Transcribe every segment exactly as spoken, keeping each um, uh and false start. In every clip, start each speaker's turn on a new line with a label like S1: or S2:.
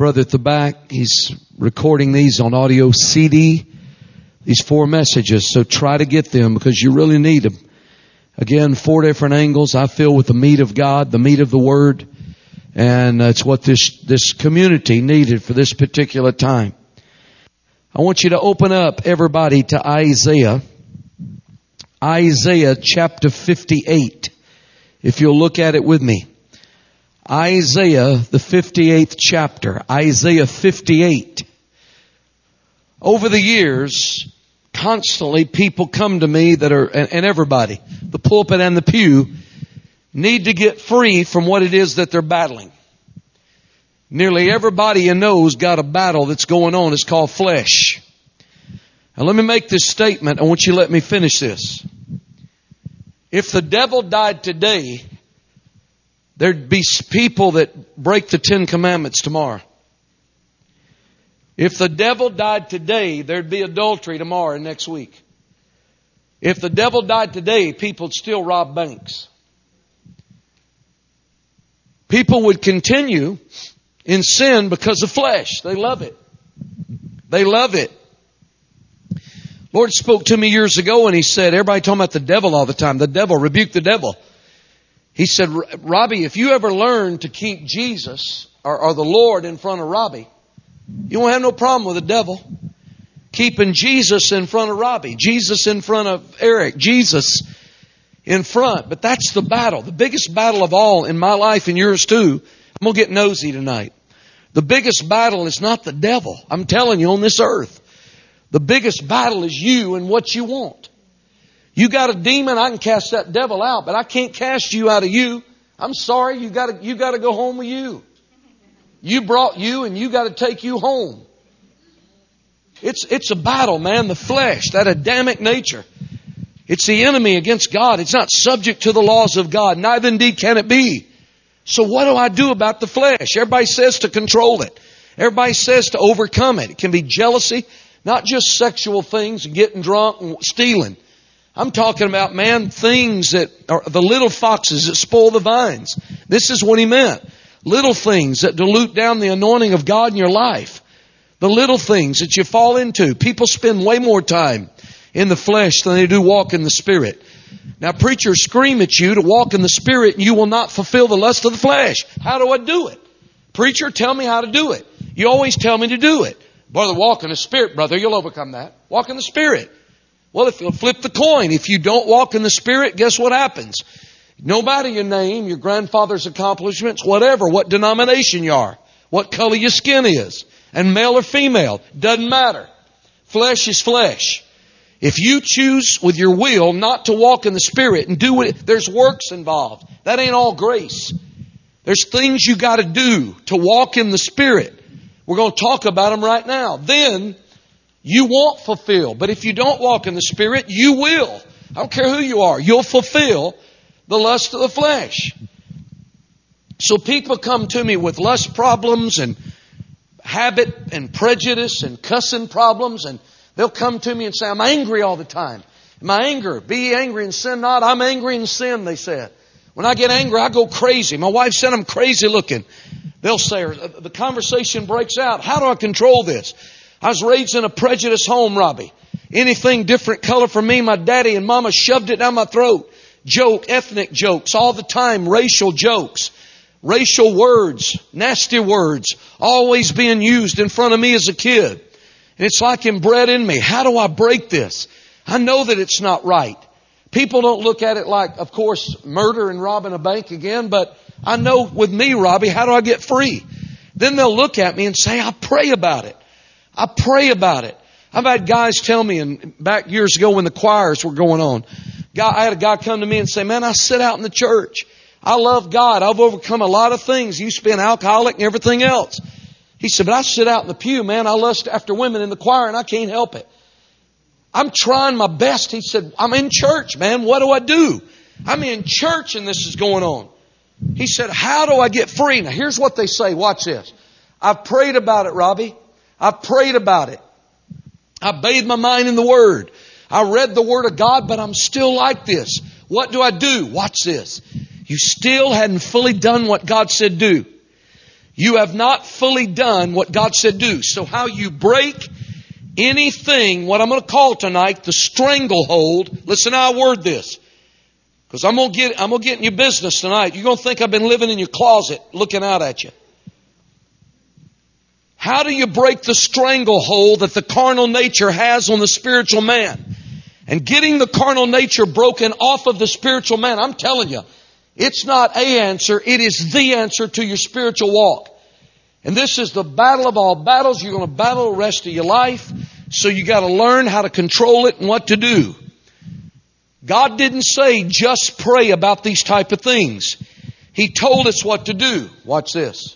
S1: brother at the back, he's recording these on audio C D, these four messages. So try to get them because you really need them. Again, four different angles. I feel with the meat of God, the meat of the Word. And it's what this, this community needed for this particular time. I want you to open up, everybody, to Isaiah. Isaiah chapter fifty-eight. If you'll look at it with me. Isaiah, the fifty-eighth chapter. Isaiah fifty-eight. Over the years, constantly people come to me that are, and, and everybody, the pulpit and the pew, need to get free from what it is that they're battling. Nearly everybody you know's got a battle that's going on. It's called flesh. Now let me make this statement. I want you to let me finish this. If the devil died today, there'd be people that break the Ten Commandments tomorrow. If the devil died today, there'd be adultery tomorrow and next week. If the devil died today, people would still rob banks. People would continue in sin because of flesh. They love it. They love it. Lord spoke to me years ago and He said, everybody talking about the devil all the time. The devil, rebuke the devil. He said, Robbie, if you ever learn to keep Jesus or, or the Lord in front of Robbie, you won't have no problem with the devil. Keeping Jesus in front of Robbie, Jesus in front of Eric, Jesus in front. But that's the battle. The biggest battle of all in my life and yours too. I'm going to get nosy tonight. The biggest battle is not the devil. I'm telling you, on this earth. The biggest battle is you and what you want. You got a demon, I can cast that devil out, but I can't cast you out of you. I'm sorry, you got to, you got to go home with you. You brought you and you got to take you home. It's, it's a battle, man. The flesh, that Adamic nature. It's the enemy against God. It's not subject to the laws of God. Neither indeed can it be. So what do I do about the flesh? Everybody says to control it. Everybody says to overcome it. It can be jealousy. Not just sexual things and getting drunk and stealing. I'm talking about, man, things that are the little foxes that spoil the vines. This is what He meant. Little things that dilute down the anointing of God in your life. The little things that you fall into. People spend way more time in the flesh than they do walk in the Spirit. Now, preachers scream at you to walk in the Spirit and you will not fulfill the lust of the flesh. How do I do it? Preacher, tell me how to do it. You always tell me to do it. Brother, walk in the Spirit, brother. You'll overcome that. Walk in the Spirit. Well, if you'll flip the coin, if you don't walk in the Spirit, guess what happens? No matter your name, your grandfather's accomplishments, whatever, what denomination you are, what color your skin is, and male or female, doesn't matter. Flesh is flesh. If you choose with your will not to walk in the Spirit and do it, there's works involved. That ain't all grace. There's things you got to do to walk in the Spirit. We're going to talk about them right now. Then you won't fulfill. But if you don't walk in the Spirit, you will. I don't care who you are. You'll fulfill the lust of the flesh. So people come to me with lust problems and habit and prejudice and cussing problems. And they'll come to me and say, I'm angry all the time. My anger, be ye angry and sin not. I'm angry and sin, they said. When I get angry, I go crazy. My wife said I'm crazy looking. They'll say, the conversation breaks out. How do I control this? I was raised in a prejudiced home, Robbie. Anything different color for me, my daddy and mama shoved it down my throat. Joke, ethnic jokes, all the time, racial jokes, racial words, nasty words, always being used in front of me as a kid. And it's like inbred in me. How do I break this? I know that it's not right. People don't look at it like, of course, murder and robbing a bank again, but I know with me, Robbie, how do I get free? Then they'll look at me and say, I pray about it. I pray about it. I've had guys tell me, and back years ago when the choirs were going on, guy, I had a guy come to me and say, man, I sit out in the church. I love God. I've overcome a lot of things. Used to be an alcoholic and everything else. He said, but I sit out in the pew, man. I lust after women in the choir and I can't help it. I'm trying my best. He said, I'm in church, man. What do I do? I'm in church and this is going on. He said, how do I get free? Now, here's what they say. Watch this. I've prayed about it, Robbie. I've prayed about it. I bathed my mind in the Word. I read the Word of God, but I'm still like this. What do I do? Watch this. You still hadn't fully done what God said do. you have not fully done what God said do. So how you break anything, what I'm going to call tonight, the stranglehold. Listen how I word this. Because I'm going to get, I'm going to get in your business tonight. You're going to think I've been living in your closet looking out at you. How do you break the stranglehold that the carnal nature has on the spiritual man? And getting the carnal nature broken off of the spiritual man, I'm telling you, it's not a answer, it is the answer to your spiritual walk. And this is the battle of all battles. You're going to battle the rest of your life. So you got to learn how to control it and what to do. God didn't say just pray about these type of things. He told us what to do. Watch this.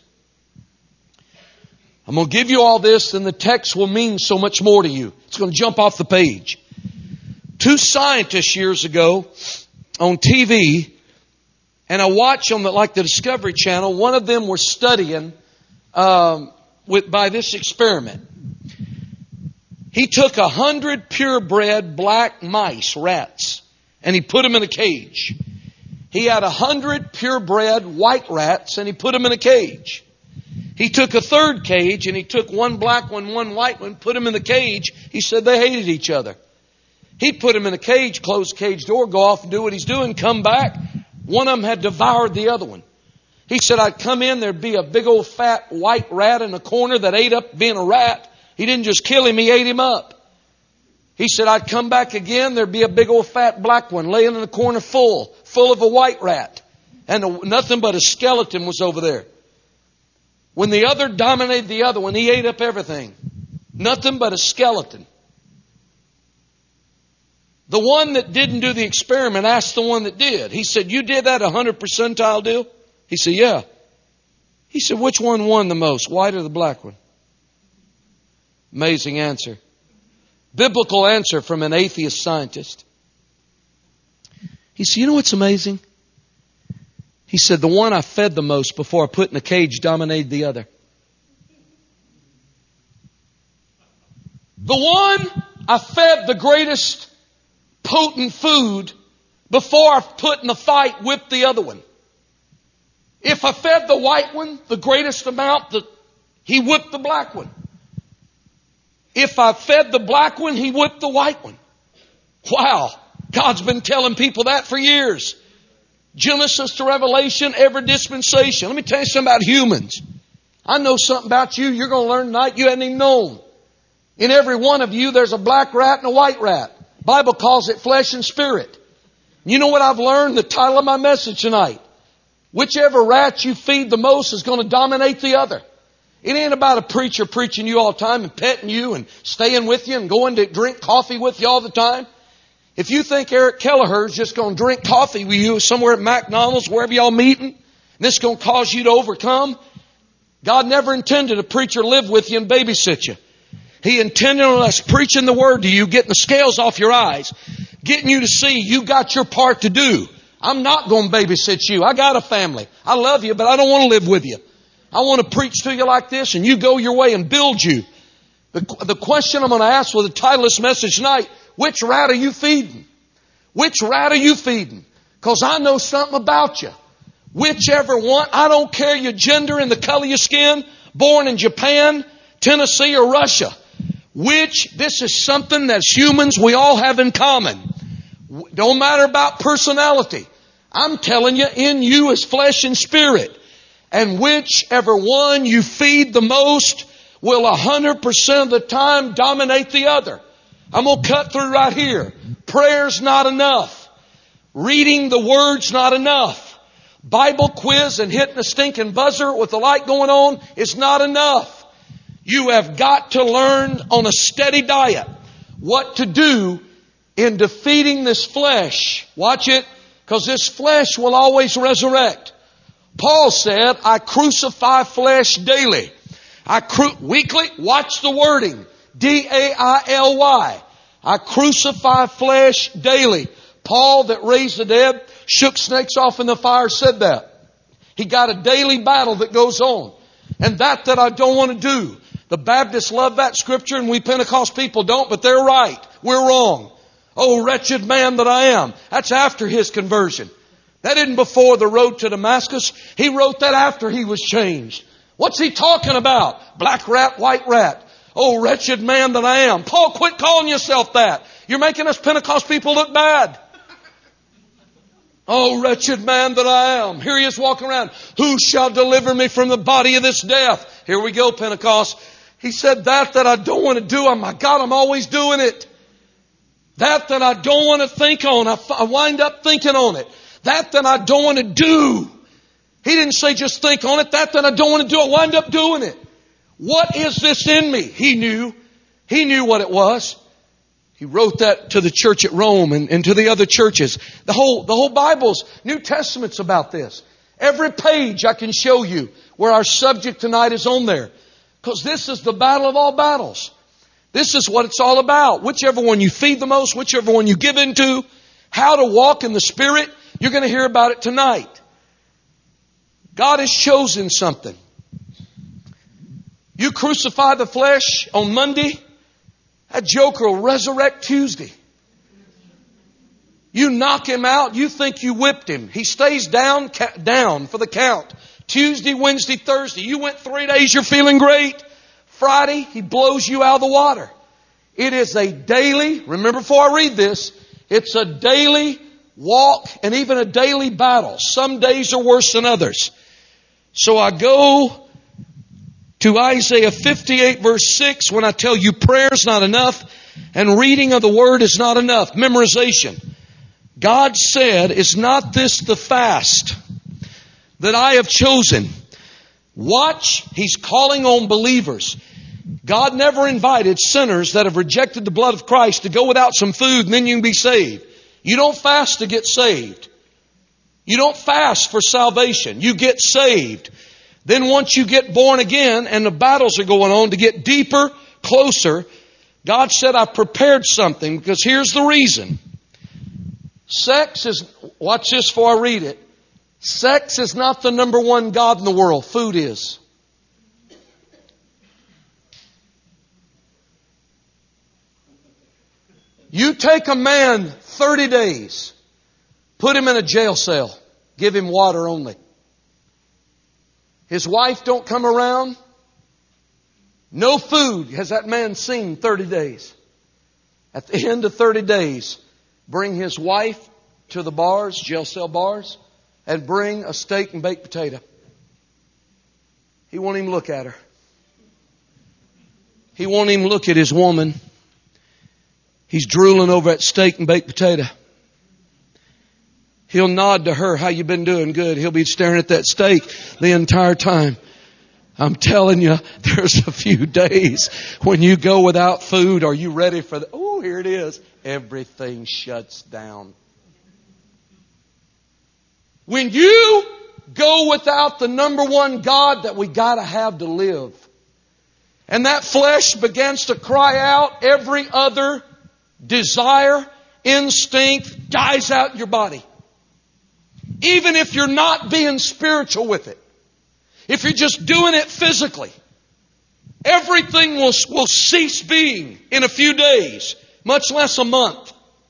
S1: I'm going to give you all this and the text will mean so much more to you. It's going to jump off the page. Two scientists years ago on T V, and I watch them like the Discovery Channel. One of them was studying um, with by this experiment. He took a hundred purebred black mice, rats, and he put them in a cage. He had a hundred purebred white rats, and he put them in a cage. He took a third cage, and he took one black one, one white one, put them in the cage. He said they hated each other. He'd put them in a cage, close the cage door, go off and do what he's doing, come back. One of them had devoured the other one. He said, I'd come in, there'd be a big old fat white rat in the corner that ate up being a rat. He didn't just kill him, he ate him up. He said, I'd come back again, there'd be a big old fat black one laying in the corner full, full of a white rat. And a, nothing but a skeleton was over there. When the other dominated the other one, he ate up everything. Nothing but a skeleton. The one that didn't do the experiment asked the one that did. He said, you did that a hundred percentile deal? He said, yeah. He said, which one won the most, white or the black one? Amazing answer. Biblical answer from an atheist scientist. He said, you know what's amazing? He said, the one I fed the most before I put in a cage dominated the other. The one I fed the greatest potent food before I put in the fight whipped the other one. If I fed the white one the greatest amount, the, he whipped the black one. If I fed the black one, he whipped the white one. Wow. God's been telling people that for years. Genesis to Revelation, every dispensation. Let me tell you something about humans. I know something about you you're going to learn tonight you hadn't even known. In every one of you, there's a black rat and a white rat. The Bible calls it flesh and spirit. You know what I've learned? The title of my message tonight. Whichever rat you feed the most is going to dominate the other. It ain't about a preacher preaching you all the time and petting you and staying with you and going to drink coffee with you all the time. If you think Eric Kelleher is just going to drink coffee with you somewhere at McDonald's, wherever y'all meeting, and this is going to cause you to overcome, God never intended a preacher live with you and babysit you. He intended on us preaching the word to you, getting the scales off your eyes, getting you to see you got your part to do. I'm not going to babysit you. I got a family. I love you, but I don't want to live with you. I want to preach to you like this and you go your way and build you. The, the question I'm going to ask with the title of this message tonight, which rat are you feeding? Which rat are you feeding? Because I know something about you. Whichever one, I don't care your gender and the color of your skin, born in Japan, Tennessee, or Russia. Which, this is something that humans we all have in common. Don't matter about personality. I'm telling you, in you is flesh and spirit. And whichever one you feed the most will a hundred percent of the time dominate the other. I'm going to cut through right here. Prayer's not enough. Reading the Word's not enough. Bible quiz and hitting a stinking buzzer with the light going on is not enough. You have got to learn on a steady diet what to do in defeating this flesh. Watch it, because this flesh will always resurrect. Paul said, I crucify flesh daily. I cru- weekly, watch the wording. D A I L Y. I crucify flesh daily. Paul that raised the dead, shook snakes off in the fire, said that. He got a daily battle that goes on. And that that I don't want to do. The Baptists love that scripture and we Pentecost people don't, but they're right. We're wrong. Oh, wretched man that I am. That's after his conversion. That isn't before the road to Damascus. He wrote that after he was changed. What's he talking about? Black rat, white rat. Oh, wretched man that I am. Paul, quit calling yourself that. You're making us Pentecost people look bad. Oh, wretched man that I am. Here he is walking around. Who shall deliver me from the body of this death? Here we go, Pentecost. He said, that that I don't want to do. Oh my God, I'm always doing it. That that I don't want to think on. I, I wind up thinking on it. That that I don't want to do. He didn't say just think on it. That that I don't want to do. I wind up doing it. What is this in me? He knew. He knew what it was. He wrote that to the church at Rome and, and to the other churches. The whole, the whole Bible's New Testament's about this. Every page I can show you where our subject tonight is on there. Because this is the battle of all battles. This is what it's all about. Whichever one you feed the most, whichever one you give into, how to walk in the Spirit, you're going to hear about it tonight. God has chosen something. You crucify the flesh on Monday, that joker will resurrect Tuesday. You knock him out, you think you whipped him. He stays down, ca- down for the count. Tuesday, Wednesday, Thursday. You went three days, you're feeling great. Friday, he blows you out of the water. It is a daily, remember before I read this, it's a daily walk and even a daily battle. Some days are worse than others. So I go to Isaiah fifty-eight verse six when I tell you prayer's not enough and reading of the Word is not enough. Memorization. God said, is not this the fast that I have chosen? Watch, He's calling on believers. God never invited sinners that have rejected the blood of Christ to go without some food and then you can be saved. You don't fast to get saved. You don't fast for salvation. You get saved. Then once you get born again and the battles are going on to get deeper, closer, God said, I've prepared something because here's the reason. Sex is, watch this before I read it. Sex is not the number one God in the world. Food is. You take a man thirty days, put him in a jail cell, give him water only. His wife don't come around. No food has that man seen thirty days. At the end of thirty days, bring his wife to the bars, jail cell bars, and bring a steak and baked potato. He won't even look at her. He won't even look at his woman. He's drooling over that steak and baked potato. He'll nod to her, how you been doing? Good. He'll be staring at that steak the entire time. I'm telling you, there's a few days when you go without food. Are you ready for the, oh, here it is. Everything shuts down. When you go without the number one God that we gotta have to live, and that flesh begins to cry out, every other desire, instinct dies out in your body. Even if you're not being spiritual with it. If you're just doing it physically. Everything will, will cease being in a few days. Much less a month.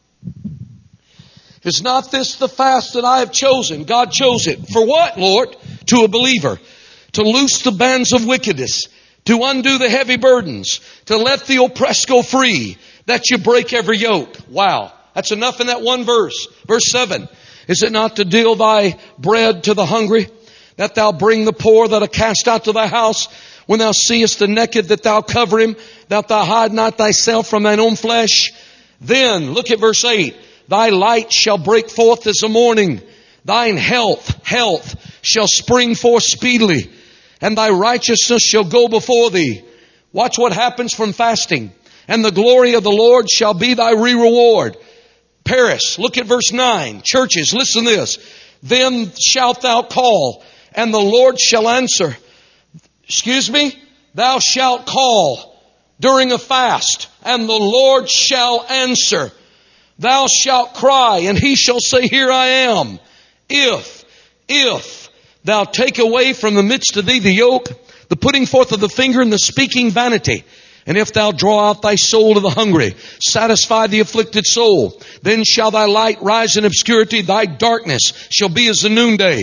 S1: Is not this the fast that I have chosen? God chose it. For what, Lord? To a believer. To loose the bands of wickedness. To undo the heavy burdens. To let the oppressed go free. That you break every yoke. Wow. That's enough in that one verse. Verse seven. Is it not to deal thy bread to the hungry? That thou bring the poor that are cast out to thy house? When thou seest the naked, that thou cover him? That thou hide not thyself from thine own flesh? Then, look at verse eight. Thy light shall break forth as the morning. Thine health, health shall spring forth speedily. And thy righteousness shall go before thee. Watch what happens from fasting. And the glory of the Lord shall be thy re-reward. Paris, look at verse nine. Churches, listen to this. Then shalt thou call, and the Lord shall answer. Excuse me? Thou shalt call during a fast, and the Lord shall answer. Thou shalt cry, and He shall say, here I am. If, if thou take away from the midst of thee the yoke, the putting forth of the finger and the speaking vanity, and if thou draw out thy soul to the hungry, satisfy the afflicted soul, then shall thy light rise in obscurity, thy darkness shall be as the noonday.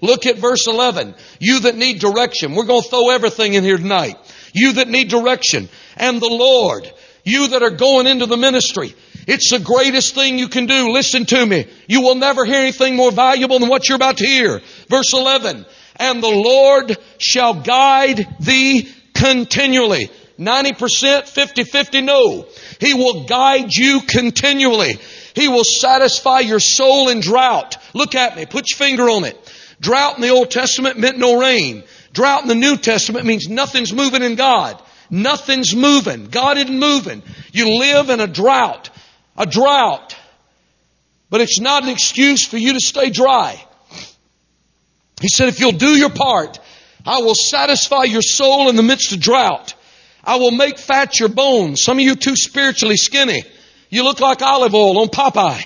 S1: Look at verse eleven. You that need direction. We're going to throw everything in here tonight. You that need direction. And the Lord. You that are going into the ministry. It's the greatest thing you can do. Listen to me. You will never hear anything more valuable than what you're about to hear. Verse eleven. And the Lord shall guide thee continually. ninety percent, fifty-fifty, no. He will guide you continually. He will satisfy your soul in drought. Look at me. Put your finger on it. Drought in the Old Testament meant no rain. Drought in the New Testament means nothing's moving in God. Nothing's moving. God isn't moving. You live in a drought. A drought. But it's not an excuse for you to stay dry. He said, if you'll do your part, I will satisfy your soul in the midst of drought. I will make fat your bones. Some of you too spiritually skinny. You look like olive oil on Popeye.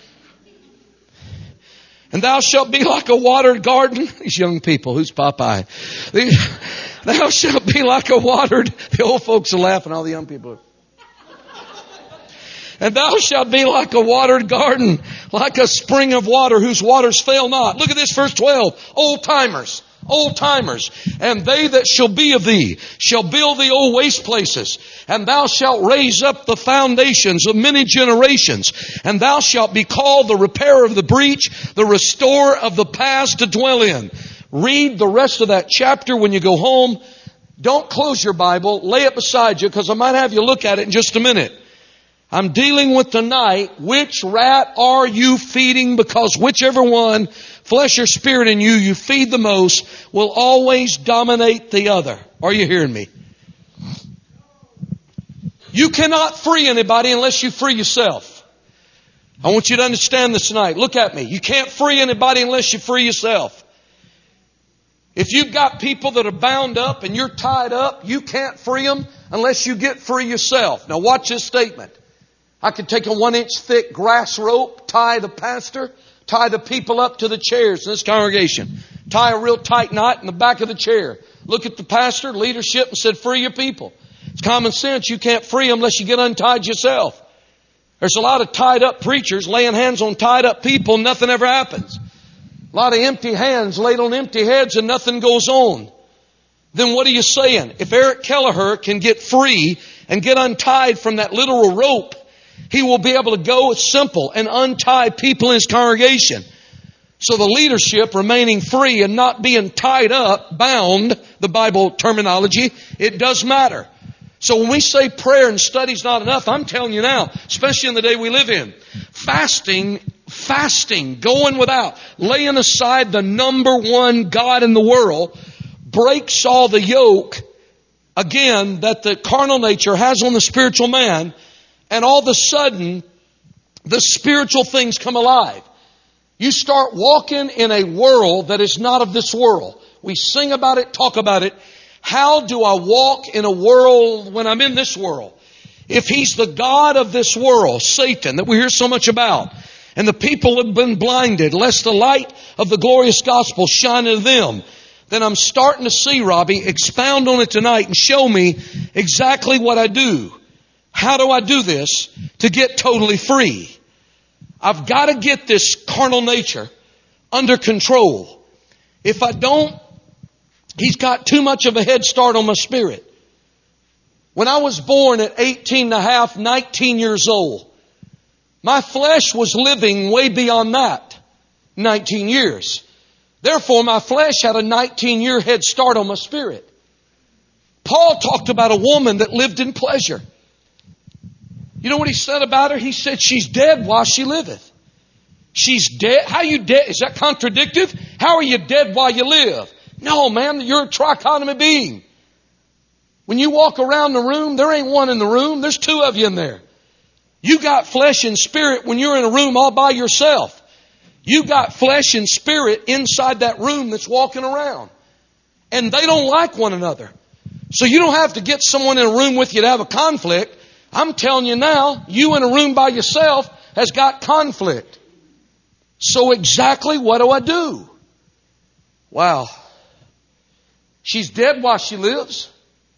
S1: And thou shalt be like a watered garden. These young people, who's Popeye? These, thou shalt be like a watered, the old folks are laughing, all the young people are. And thou shalt be like a watered garden, like a spring of water whose waters fail not. Look at this, verse twelve. Old timers. Old timers. And they that shall be of thee shall build the old waste places. And thou shalt raise up the foundations of many generations. And thou shalt be called the repairer of the breach, the restorer of the paths to dwell in. Read the rest of that chapter when you go home. Don't close your Bible. Lay it beside you, because I might have you look at it in just a minute. I'm dealing with tonight, which rat are you feeding? Because whichever one, flesh or spirit in you, you feed the most, will always dominate the other. Are you hearing me? You cannot free anybody unless you free yourself. I want you to understand this tonight. Look at me. You can't free anybody unless you free yourself. If you've got people that are bound up and you're tied up, you can't free them unless you get free yourself. Now watch this statement. I could take a one inch thick grass rope, tie the pastor, tie the people up to the chairs in this congregation. Tie a real tight knot in the back of the chair. Look at the pastor, leadership, and said, free your people. It's common sense. You can't free them unless you get untied yourself. There's a lot of tied up preachers laying hands on tied up people and nothing ever happens. A lot of empty hands laid on empty heads and nothing goes on. Then what are you saying? If Eric Kelleher can get free and get untied from that literal rope, he will be able to go, it's simple, and untie people in his congregation. So the leadership remaining free and not being tied up, bound, the Bible terminology, it does matter. So when we say prayer and study's not enough, I'm telling you now, especially in the day we live in, fasting, fasting, going without, laying aside the number one God in the world, breaks all the yoke, again, that the carnal nature has on the spiritual man. And all of a sudden, the spiritual things come alive. You start walking in a world that is not of this world. We sing about it, talk about it. How do I walk in a world when I'm in this world? If he's the God of this world, Satan, that we hear so much about, and the people have been blinded, lest the light of the glorious gospel shine into them, then I'm starting to see, Robbie, expound on it tonight and show me exactly what I do. How do I do this to get totally free? I've got to get this carnal nature under control. If I don't, he's got too much of a head start on my spirit. When I was born at eighteen and a half, nineteen years old, my flesh was living way beyond that, nineteen years. Therefore, my flesh had a nineteen year head start on my spirit. Paul talked about a woman that lived in pleasure. You know what he said about her? He said, she's dead while she liveth. She's dead. How are you dead? Is that contradictive? How are you dead while you live? No, man, you're a trichotomy being. When you walk around the room, there ain't one in the room. There's two of you in there. You got flesh and spirit when you're in a room all by yourself. You got flesh and spirit inside that room that's walking around. And they don't like one another. So you don't have to get someone in a room with you to have a conflict. I'm telling you now, you in a room by yourself has got conflict. So exactly what do I do? Wow. She's dead while she lives.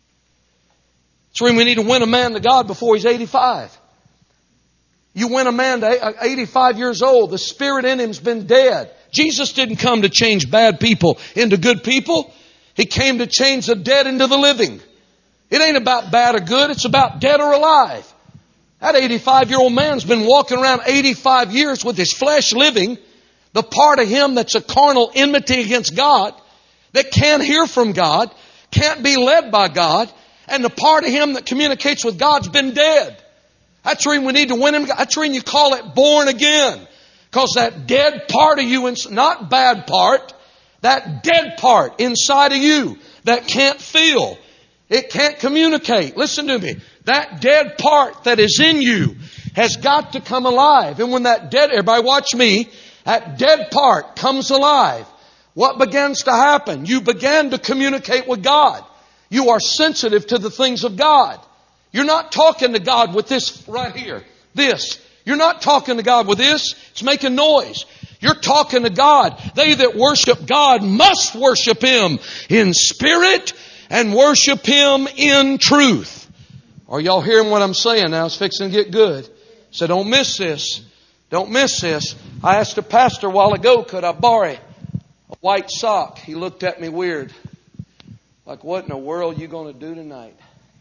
S1: That's why we need to win a man to God before he's eighty-five. You win a man to eighty-five years old, the spirit in him's been dead. Jesus didn't come to change bad people into good people. He came to change the dead into the living. It ain't about bad or good. It's about dead or alive. That eighty-five-year-old man's been walking around eighty-five years with his flesh living, the part of him that's a carnal enmity against God, that can't hear from God, can't be led by God, and the part of him that communicates with God's been dead. That's the reason we need to win him. That's the reason you call it born again. Because that dead part of you, not bad part, that dead part inside of you that can't feel, it can't communicate. Listen to me. That dead part that is in you has got to come alive. And when that dead, everybody watch me, that dead part comes alive, what begins to happen? You begin to communicate with God. You are sensitive to the things of God. You're not talking to God with this right here. This. You're not talking to God with this. It's making noise. You're talking to God. They that worship God must worship Him in spirit and worship Him in truth. Are y'all hearing what I'm saying now? It's fixing to get good. So don't miss this. Don't miss this. I asked a pastor a while ago, could I borrow a white sock? He looked at me weird. Like, what in the world are you going to do tonight?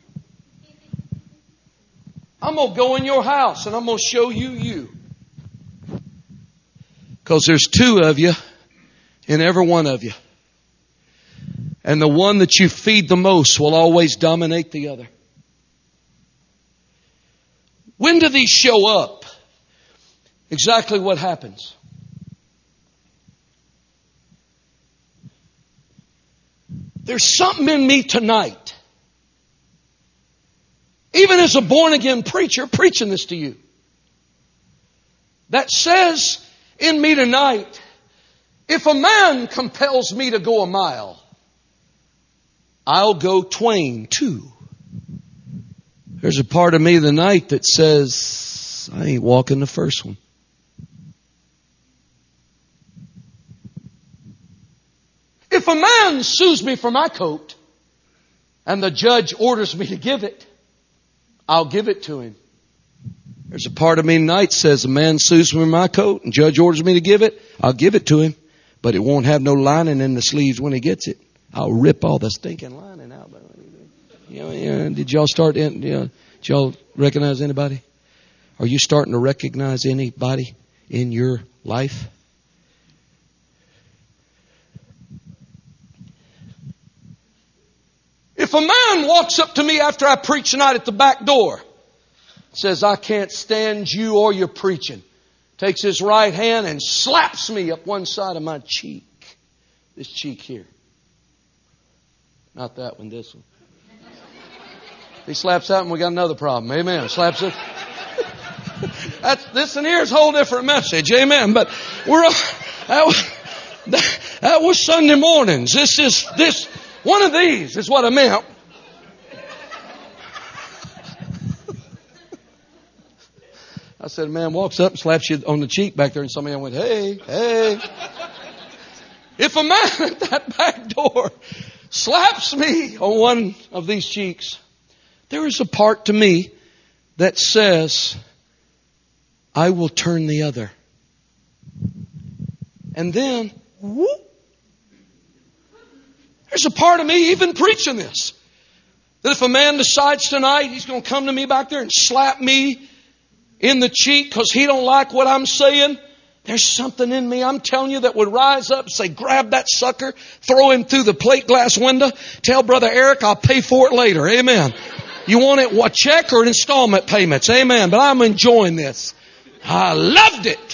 S1: I'm going to go in your house and I'm going to show you you. Because there's two of you in every one of you. And the one that you feed the most will always dominate the other. When do these show up? Exactly what happens. There's something in me tonight. Even as a born again preacher preaching this to you. That says in me tonight, if a man compels me to go a mile, I'll go twain too. There's a part of me tonight that says, I ain't walking the first one. If a man sues me for my coat and the judge orders me to give it, I'll give it to him. There's a part of me tonight says a man sues me for my coat and judge orders me to give it, I'll give it to him. But it won't have no lining in the sleeves when he gets it. I'll rip all the stinking lining out. You know, you know, did y'all start, in, you know, did y'all recognize anybody? Are you starting to recognize anybody in your life? If a man walks up to me after I preach tonight at the back door, says, I can't stand you or your preaching, takes his right hand and slaps me up one side of my cheek. This cheek here. Not that one, this one. He slaps that one, we got another problem. Amen. Slaps it. That's, this in here is a whole different message. Amen. But we're, that was, that, that was Sunday mornings. This is, this, one of these is what I meant. I said, a man walks up and slaps you on the cheek back there, and somebody went, hey, hey. If a man at that back door slaps me on one of these cheeks, there is a part to me that says, I will turn the other. And then, whoop. There's a part of me even preaching this, that if a man decides tonight he's going to come to me back there and slap me in the cheek because he don't like what I'm saying, there's something in me, I'm telling you, that would rise up and say, grab that sucker, throw him through the plate glass window, tell Brother Eric I'll pay for it later. Amen. You want it, what, check or installment payments? Amen. But I'm enjoying this. I loved it.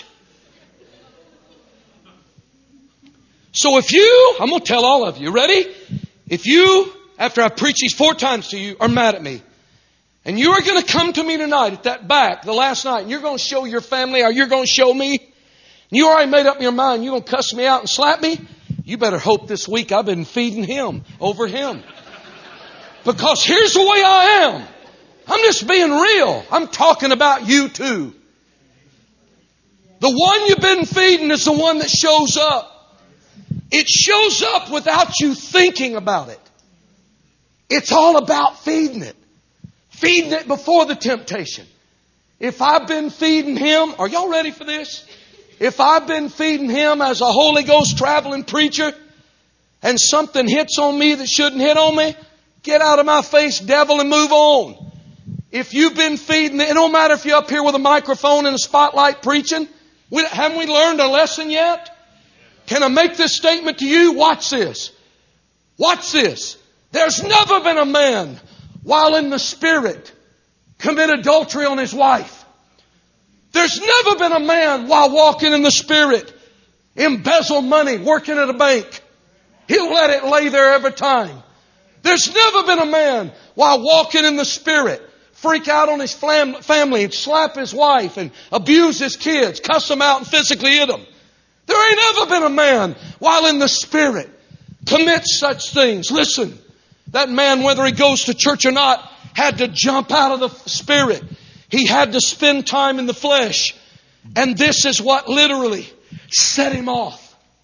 S1: So if you, I'm going to tell all of you, ready? If you, after I preach these four times to you, are mad at me, and you are going to come to me tonight at that back, the last night, and you're going to show your family, or you're going to show me, and you already made up your mind, you're going to cuss me out and slap me, you better hope this week I've been feeding him over him. Because here's the way I am. I'm just being real. I'm talking about you too. The one you've been feeding is the one that shows up. It shows up without you thinking about it. It's all about feeding it. Feeding it before the temptation. If I've been feeding him, are y'all ready for this? If I've been feeding Him as a Holy Ghost traveling preacher and something hits on me that shouldn't hit on me, get out of my face, devil, and move on. If you've been feeding, it don't matter if you're up here with a microphone and a spotlight preaching. We, haven't we learned a lesson yet? Can I make this statement to you? Watch this. Watch this. There's never been a man while in the Spirit commit adultery on his wife. There's never been a man while walking in the Spirit embezzle money working at a bank. He'll let it lay there every time. There's never been a man while walking in the Spirit freak out on his fam- family and slap his wife and abuse his kids, cuss them out and physically hit them. There ain't ever been a man while in the Spirit commit such things. Listen, that man, whether he goes to church or not, had to jump out of the Spirit. He had to spend time in the flesh. And this is what literally set him off.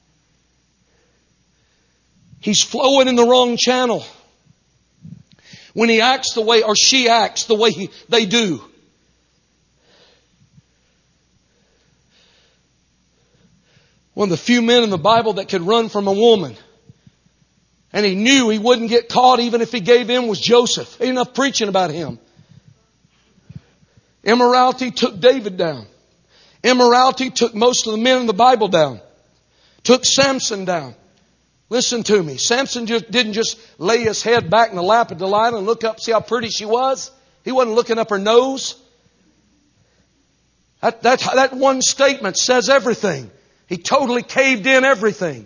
S1: He's flowing in the wrong channel when he acts the way, or she acts the way he, they do. One of the few men in the Bible that could run from a woman, and he knew he wouldn't get caught even if he gave in, was Joseph. Ain't enough preaching about him. Immorality took David down. Immorality took most of the men in the Bible down. Took Samson down. Listen to me. Samson just didn't just lay his head back in the lap of Delilah and look up, see how pretty she was. He wasn't looking up her nose. That, that, that one statement says everything. He totally caved in everything.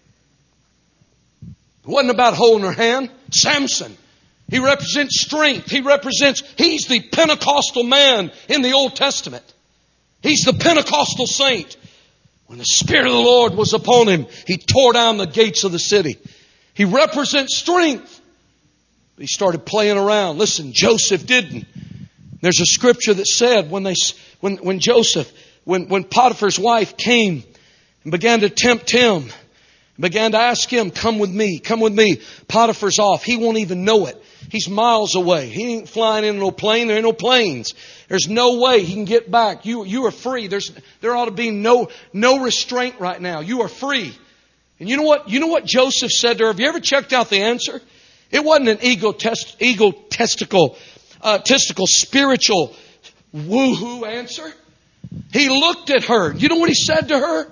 S1: It wasn't about holding her hand. Samson. He represents strength. He represents, he's the Pentecostal man in the Old Testament. He's the Pentecostal saint. When the Spirit of the Lord was upon him, he tore down the gates of the city. He represents strength. He started playing around. Listen, Joseph didn't. There's a scripture that said when they, when, when Joseph, when, when Potiphar's wife came and began to tempt him, began to ask him, come with me, come with me. Potiphar's off. He won't even know it. He's miles away. He ain't flying in no plane. There ain't no planes. There's no way he can get back. You, you are free. There's, there ought to be no, no restraint right now. You are free. And you know what, you know what Joseph said to her? Have you ever checked out the answer? It wasn't an egotest, egotistical, uh, testicle, spiritual woo-hoo answer. He looked at her. You know what he said to her?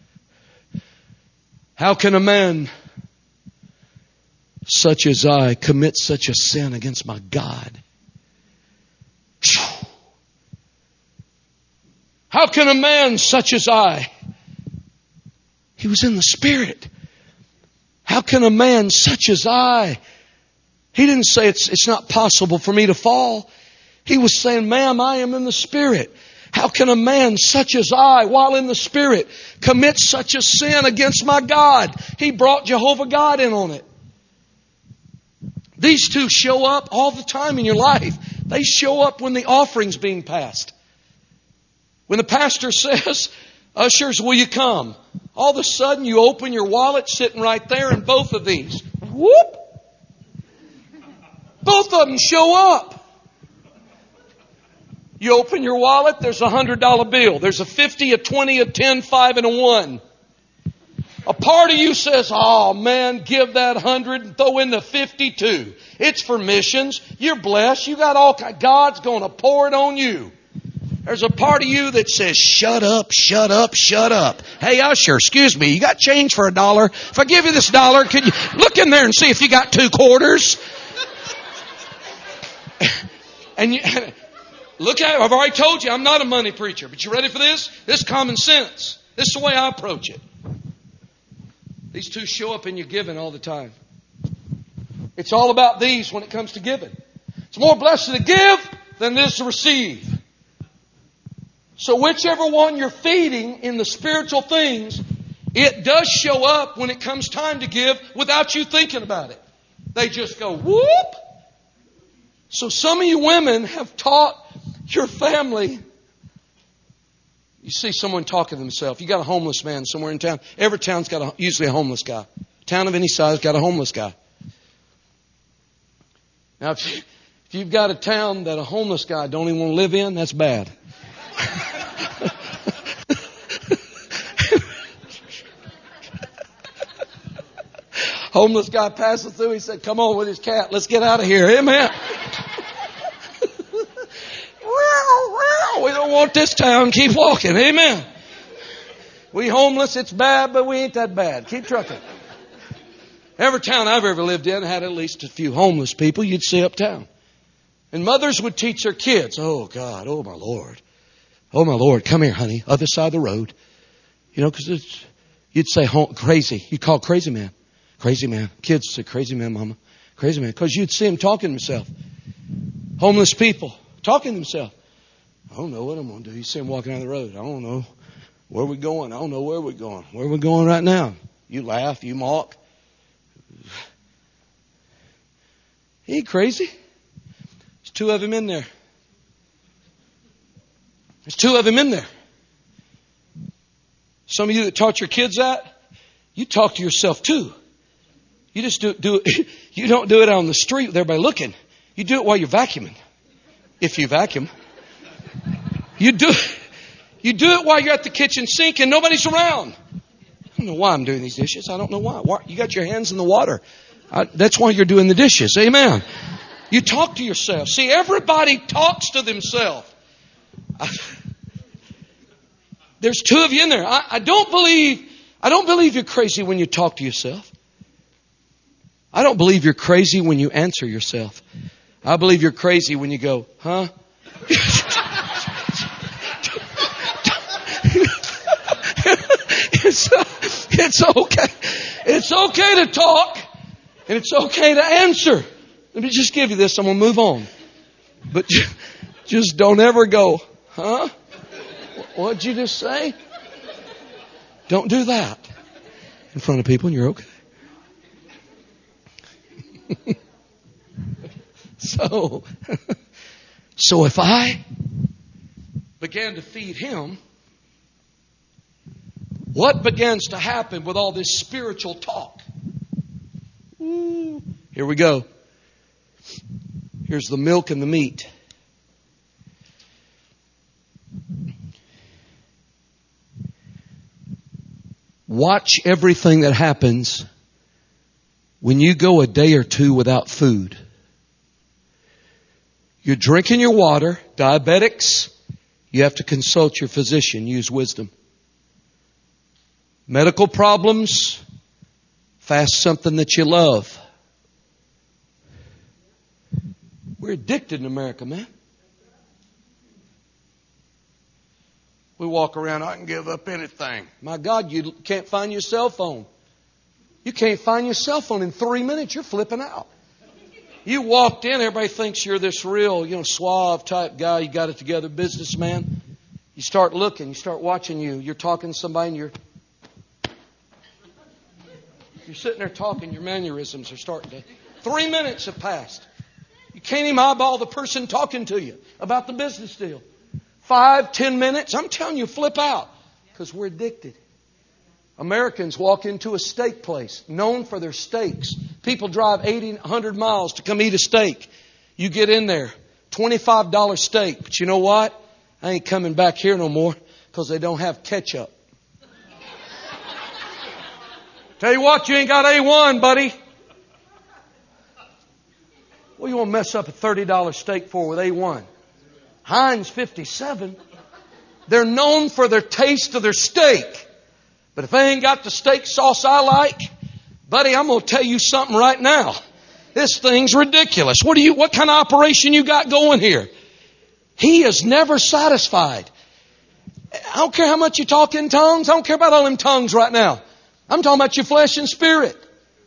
S1: How can a man such as I commit such a sin against my God? How can a man such as I? He was in the Spirit. How can a man such as I? He didn't say it's, it's not possible for me to fall. He was saying, ma'am, I am in the Spirit. How can a man such as I, while in the Spirit, commit such a sin against my God? He brought Jehovah God in on it. These two show up all the time in your life. They show up when the offering's being passed. When the pastor says, ushers, will you come? All of a sudden you open your wallet sitting right there and both of these. Whoop! Both of them show up. You open your wallet, there's a hundred dollar bill. There's a fifty, a twenty, a ten, five, and a one. A part of you says, oh man, give that hundred and throw in the fifty-two. It's for missions. You're blessed. You got all kinds. God's going to pour it on you. There's a part of you that says, shut up, shut up, shut up. Hey, usher, excuse me, you got change for a dollar? If I give you this dollar, could you look in there and see if you got two quarters? And you, look at it. I've already told you I'm not a money preacher. But you ready for this? This is common sense. This is the way I approach it. These two show up in your giving all the time. It's all about these when it comes to giving. It's more blessed to give than it is to receive. So whichever one you're feeding in the spiritual things, it does show up when it comes time to give without you thinking about it. They just go, whoop. So some of you women have taught your family. You see someone talking to themselves. You got a homeless man somewhere in town. Every town's got a, usually a homeless guy. A town of any size got a homeless guy. Now, if, you, if you've got a town that a homeless guy don't even want to live in, that's bad. Homeless guy passing through. He said, come on with his cat. Let's get out of here. Amen. We don't want this town. Keep walking. Amen. We homeless. It's bad, but we ain't that bad. Keep trucking. Every town I've ever lived in had at least a few homeless people you'd see uptown. And mothers would teach their kids, oh God, oh my Lord. Oh my Lord, come here, honey, other side of the road. You know, because it's, you'd say crazy. You'd call crazy man. Crazy man. Kids say crazy man, mama. Crazy man. Because you'd see him talking to himself. Homeless people talking to himself. I don't know what I'm going to do. You see him walking down the road. I don't know where we're going. I don't know where we're going. Where we're going right now. You laugh, you mock. He ain't crazy. There's two of him in there. There's two of him in there. Some of you that taught your kids that, you talk to yourself too. You just do, do it. You don't do it on the street with everybody looking. You do it while you're vacuuming. If you vacuum. You do, you do it while you're at the kitchen sink and nobody's around. I don't know why I'm doing these dishes. I don't know why. why you got your hands in the water. I, that's why you're doing the dishes. Amen. You talk to yourself. See, everybody talks to themselves. I, there's two of you in there. I, I don't believe, I don't believe you're crazy when you talk to yourself. I don't believe you're crazy when you answer yourself. I believe you're crazy when you go, huh? it's, it's okay. It's okay to talk. And it's okay to answer. Let me just give you this. I'm going to move on. But just don't ever go, huh? What'd you just say? Don't do that in front of people and you're okay. so, so if I began to feed him, what begins to happen with all this spiritual talk? Here we go. Here's the milk and the meat. Watch everything that happens when you go a day or two without food. You're drinking your water. Diabetics, you have to consult your physician. Use wisdom. Medical problems, fast something that you love. We're addicted in America, man. We walk around, I can give up anything. My God, you can't find your cell phone. You can't find your cell phone in three minutes. You're flipping out. You walked in, everybody thinks you're this real, you know, suave type guy. You got it together, businessman. You start looking, you start watching you. You're talking to somebody and you're You're sitting there talking, your mannerisms are starting to... Three minutes have passed. You can't even eyeball the person talking to you about the business deal. Five, ten minutes, I'm telling you, flip out. Because we're addicted. Americans walk into a steak place, known for their steaks. People drive eighty, one hundred miles to come eat a steak. You get in there, twenty-five dollars steak. But you know what? I ain't coming back here no more because they don't have ketchup. Tell you what, you ain't got A one, buddy. What do you want to mess up a thirty dollars steak for with A one? Heinz fifty-seven. They're known for their taste of their steak. But if they ain't got the steak sauce I like, buddy, I'm going to tell you something right now. This thing's ridiculous. What do you, what kind of operation you got going here? He is never satisfied. I don't care how much you talk in tongues. I don't care about all them tongues right now. I'm talking about your flesh and spirit.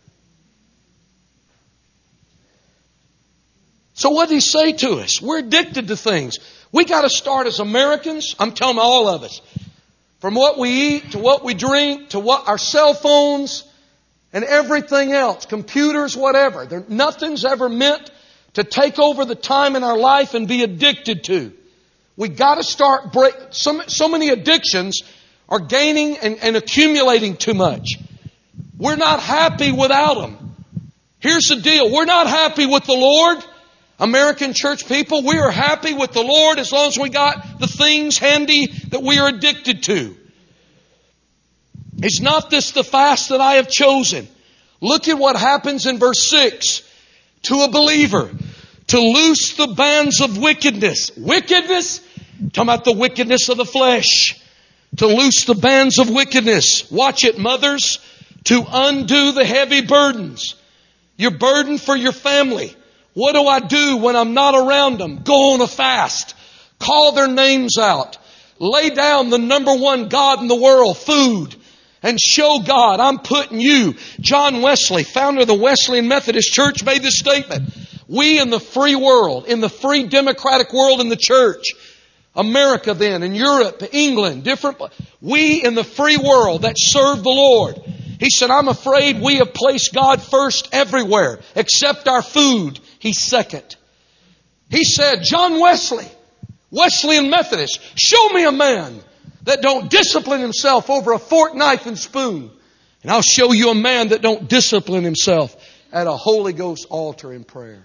S1: So what did he say to us? We're addicted to things. We got to start as Americans. I'm telling all of us. From what we eat to what we drink to what our cell phones and everything else, computers, whatever. There, nothing's ever meant to take over the time in our life and be addicted to. We got to start break. So, so many addictions are gaining and, and accumulating too much. We're not happy without them. Here's the deal. We're not happy with the Lord. American church people, we are happy with the Lord as long as we got the things handy that we are addicted to. It's not this the fast that I have chosen. Look at what happens in verse six. To a believer, to loose the bands of wickedness. Wickedness? Talking about the wickedness of the flesh. To loose the bands of wickedness. Watch it, mothers. To undo the heavy burdens. Your burden for your family. What do I do when I'm not around them? Go on a fast. Call their names out. Lay down the number one God in the world, food. And show God, I'm putting you. John Wesley, founder of the Wesleyan Methodist Church, made this statement. We in the free world, in the free democratic world in the church, America then, in Europe, England, different, we in the free world that serve the Lord. He said, I'm afraid we have placed God first everywhere, except our food. He's second. He said, John Wesley, Wesleyan Methodist, show me a man that don't discipline himself over a fork, knife, and spoon. And I'll show you a man that don't discipline himself at a Holy Ghost altar in prayer.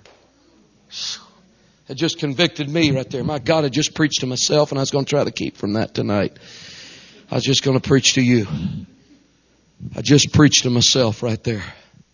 S1: It just convicted me right there. My God, I just preached to myself, and I was going to try to keep from that tonight. I was just going to preach to you. I just preached to myself right there.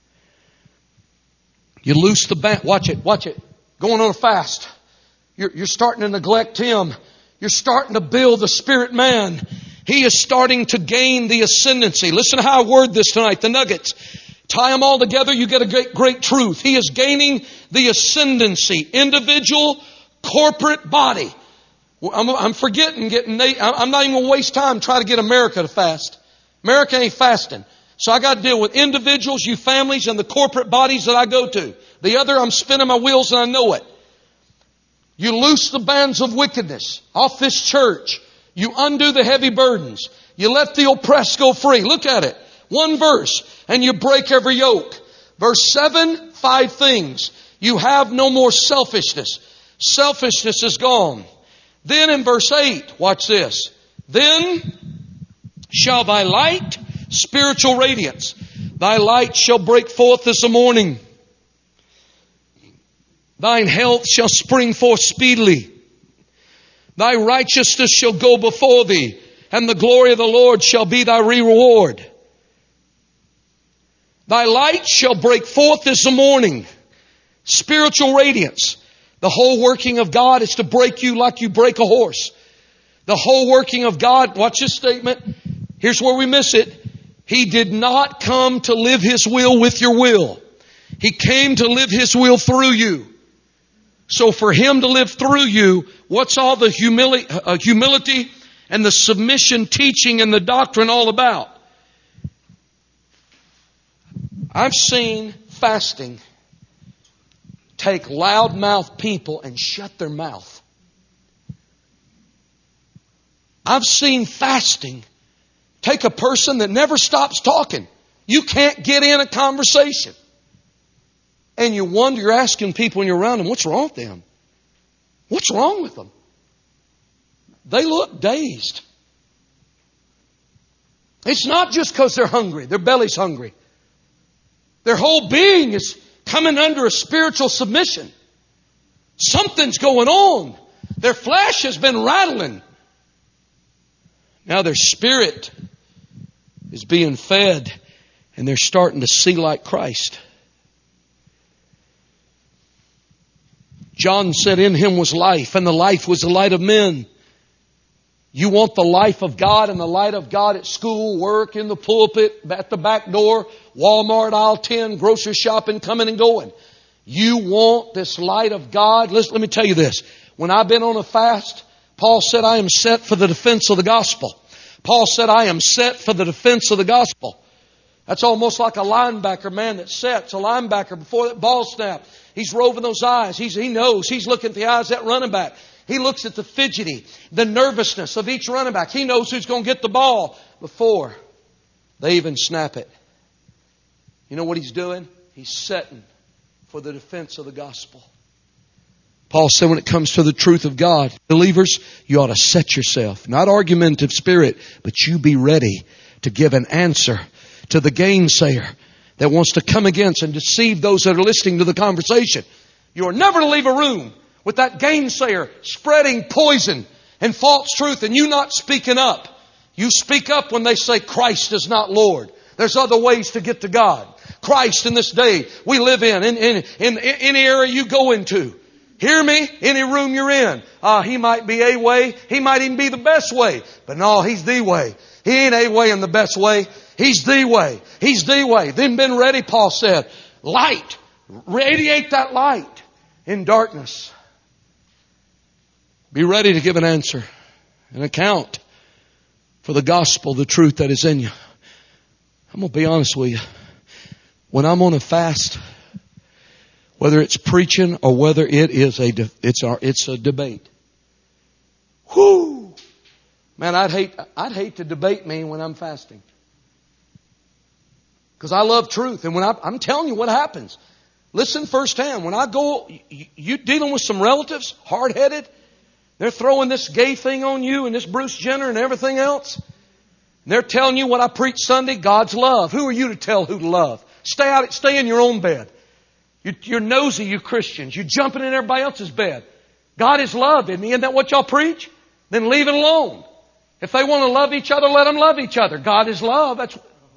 S1: You loose the band. Watch it, watch it. Going on a fast. You're, you're starting to neglect Him. You're starting to build the spirit man. He is starting to gain the ascendancy. Listen to how I word this tonight. The nuggets. Tie them all together. You get a great, great truth. He is gaining the ascendancy. Individual, corporate, body. I'm, I'm forgetting getting, I'm not even going to waste time trying to get America to fast. America ain't fasting. So I got to deal with individuals, you families, and the corporate bodies that I go to. The other, I'm spinning my wheels and I know it. You loose the bands of wickedness off this church. You undo the heavy burdens. You let the oppressed go free. Look at it. One verse. And you break every yoke. Verse seven, five things. You have no more selfishness. Selfishness is gone. Then in verse eight, watch this. Then shall thy light, spiritual radiance, thy light shall break forth as the morning. Thine health shall spring forth speedily. Thy righteousness shall go before thee, and the glory of the Lord shall be thy reward. Thy light shall break forth as the morning. Spiritual radiance. The whole working of God is to break you like you break a horse. The whole working of God, watch this statement. Here's where we miss it. He did not come to live His will with your will. He came to live His will through you. So for Him to live through you, what's all the humili- uh, humility and the submission teaching and the doctrine all about? I've seen fasting take loudmouth people and shut their mouth. I've seen fasting take a person that never stops talking. You can't get in a conversation. And you wonder, you're asking people when you're around them, what's wrong with them? What's wrong with them? They look dazed. It's not just because they're hungry. Their belly's hungry. Their whole being is coming under a spiritual submission. Something's going on. Their flesh has been rattling. Now their spirit is being fed and they're starting to see like Christ. John said in Him was life, and the life was the light of men. You want the life of God and the light of God at school, work, in the pulpit, at the back door, Walmart, aisle ten, grocery shopping, coming and going. You want this light of God. Listen, let me tell you this. When I've been on a fast, Paul said, I am set for the defense of the gospel. Paul said, I am set for the defense of the gospel. That's almost like a linebacker, man, that sets. A linebacker before that ball snap. He's roving those eyes. He's, he knows. He's looking at the eyes of that running back. He looks at the fidgety, the nervousness of each running back. He knows who's going to get the ball before they even snap it. You know what he's doing? He's setting for the defense of the gospel. Paul said when it comes to the truth of God, believers, you ought to set yourself. Not argumentative spirit, but you be ready to give an answer to the gainsayer that wants to come against and deceive those that are listening to the conversation. You are never to leave a room with that gainsayer spreading poison and false truth and you not speaking up. You speak up when they say Christ is not Lord. There's other ways to get to God. Christ in this day we live in, in, in, in any area you go into. Hear me? Any room you're in. Uh, he might be a way. He might even be the best way. But no, He's the way. He ain't a way and the best way. He's the way. He's the way. Then been ready, Paul said. Light. Radiate that light in darkness. Be ready to give an answer, an account for the gospel, the truth that is in you. I'm going to be honest with you. When I'm on a fast, whether it's preaching or whether it is a, it's our, it's a debate. Whoo! Man, I'd hate, I'd hate to debate me when I'm fasting. Because I love truth. And when I, I'm telling you what happens. Listen firsthand. When I go, you, you dealing with some relatives, hard-headed. They're throwing this gay thing on you and this Bruce Jenner and everything else. And they're telling you what I preach Sunday, God's love. Who are you to tell who to love? Stay out, stay in your own bed. You, you're nosy, you Christians. You're jumping in everybody else's bed. God is love, isn't He? Isn't that what y'all preach? Then leave it alone. If they want to love each other, let them love each other. God is love. That's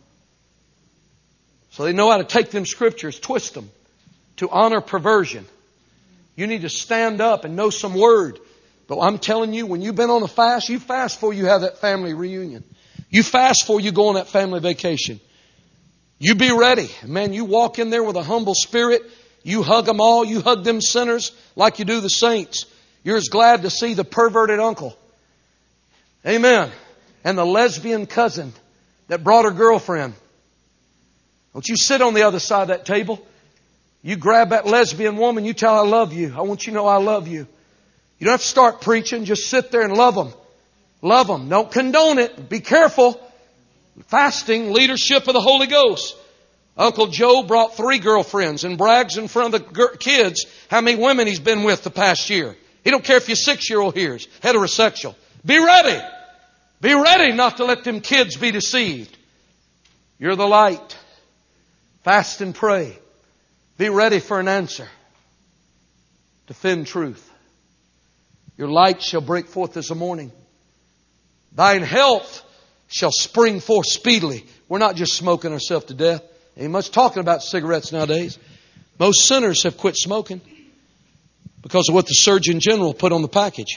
S1: so they know how to take them scriptures, twist them to honor perversion. You need to stand up and know some word. But I'm telling you, when you've been on a fast, you fast before you have that family reunion. You fast before you go on that family vacation. You be ready. Man, you walk in there with a humble spirit. You hug them all. You hug them sinners like you do the saints. You're as glad to see the perverted uncle. Amen. And the lesbian cousin that brought her girlfriend. Don't you sit on the other side of that table. You grab that lesbian woman. You tell her, I love you. I want you to know I love you. You don't have to start preaching. Just sit there and love them. Love them. Don't condone it. Be careful. Fasting, leadership of the Holy Ghost. Uncle Joe brought three girlfriends and brags in front of the kids how many women he's been with the past year. He don't care if your six-year-old hears. Heterosexual. Be ready. Be ready not to let them kids be deceived. You're the light. Fast and pray. Be ready for an answer. Defend truth. Your light shall break forth as the morning. Thine health shall spring forth speedily. We're not just smoking ourselves to death. Ain't much talking about cigarettes nowadays. Most sinners have quit smoking because of what the Surgeon General put on the package.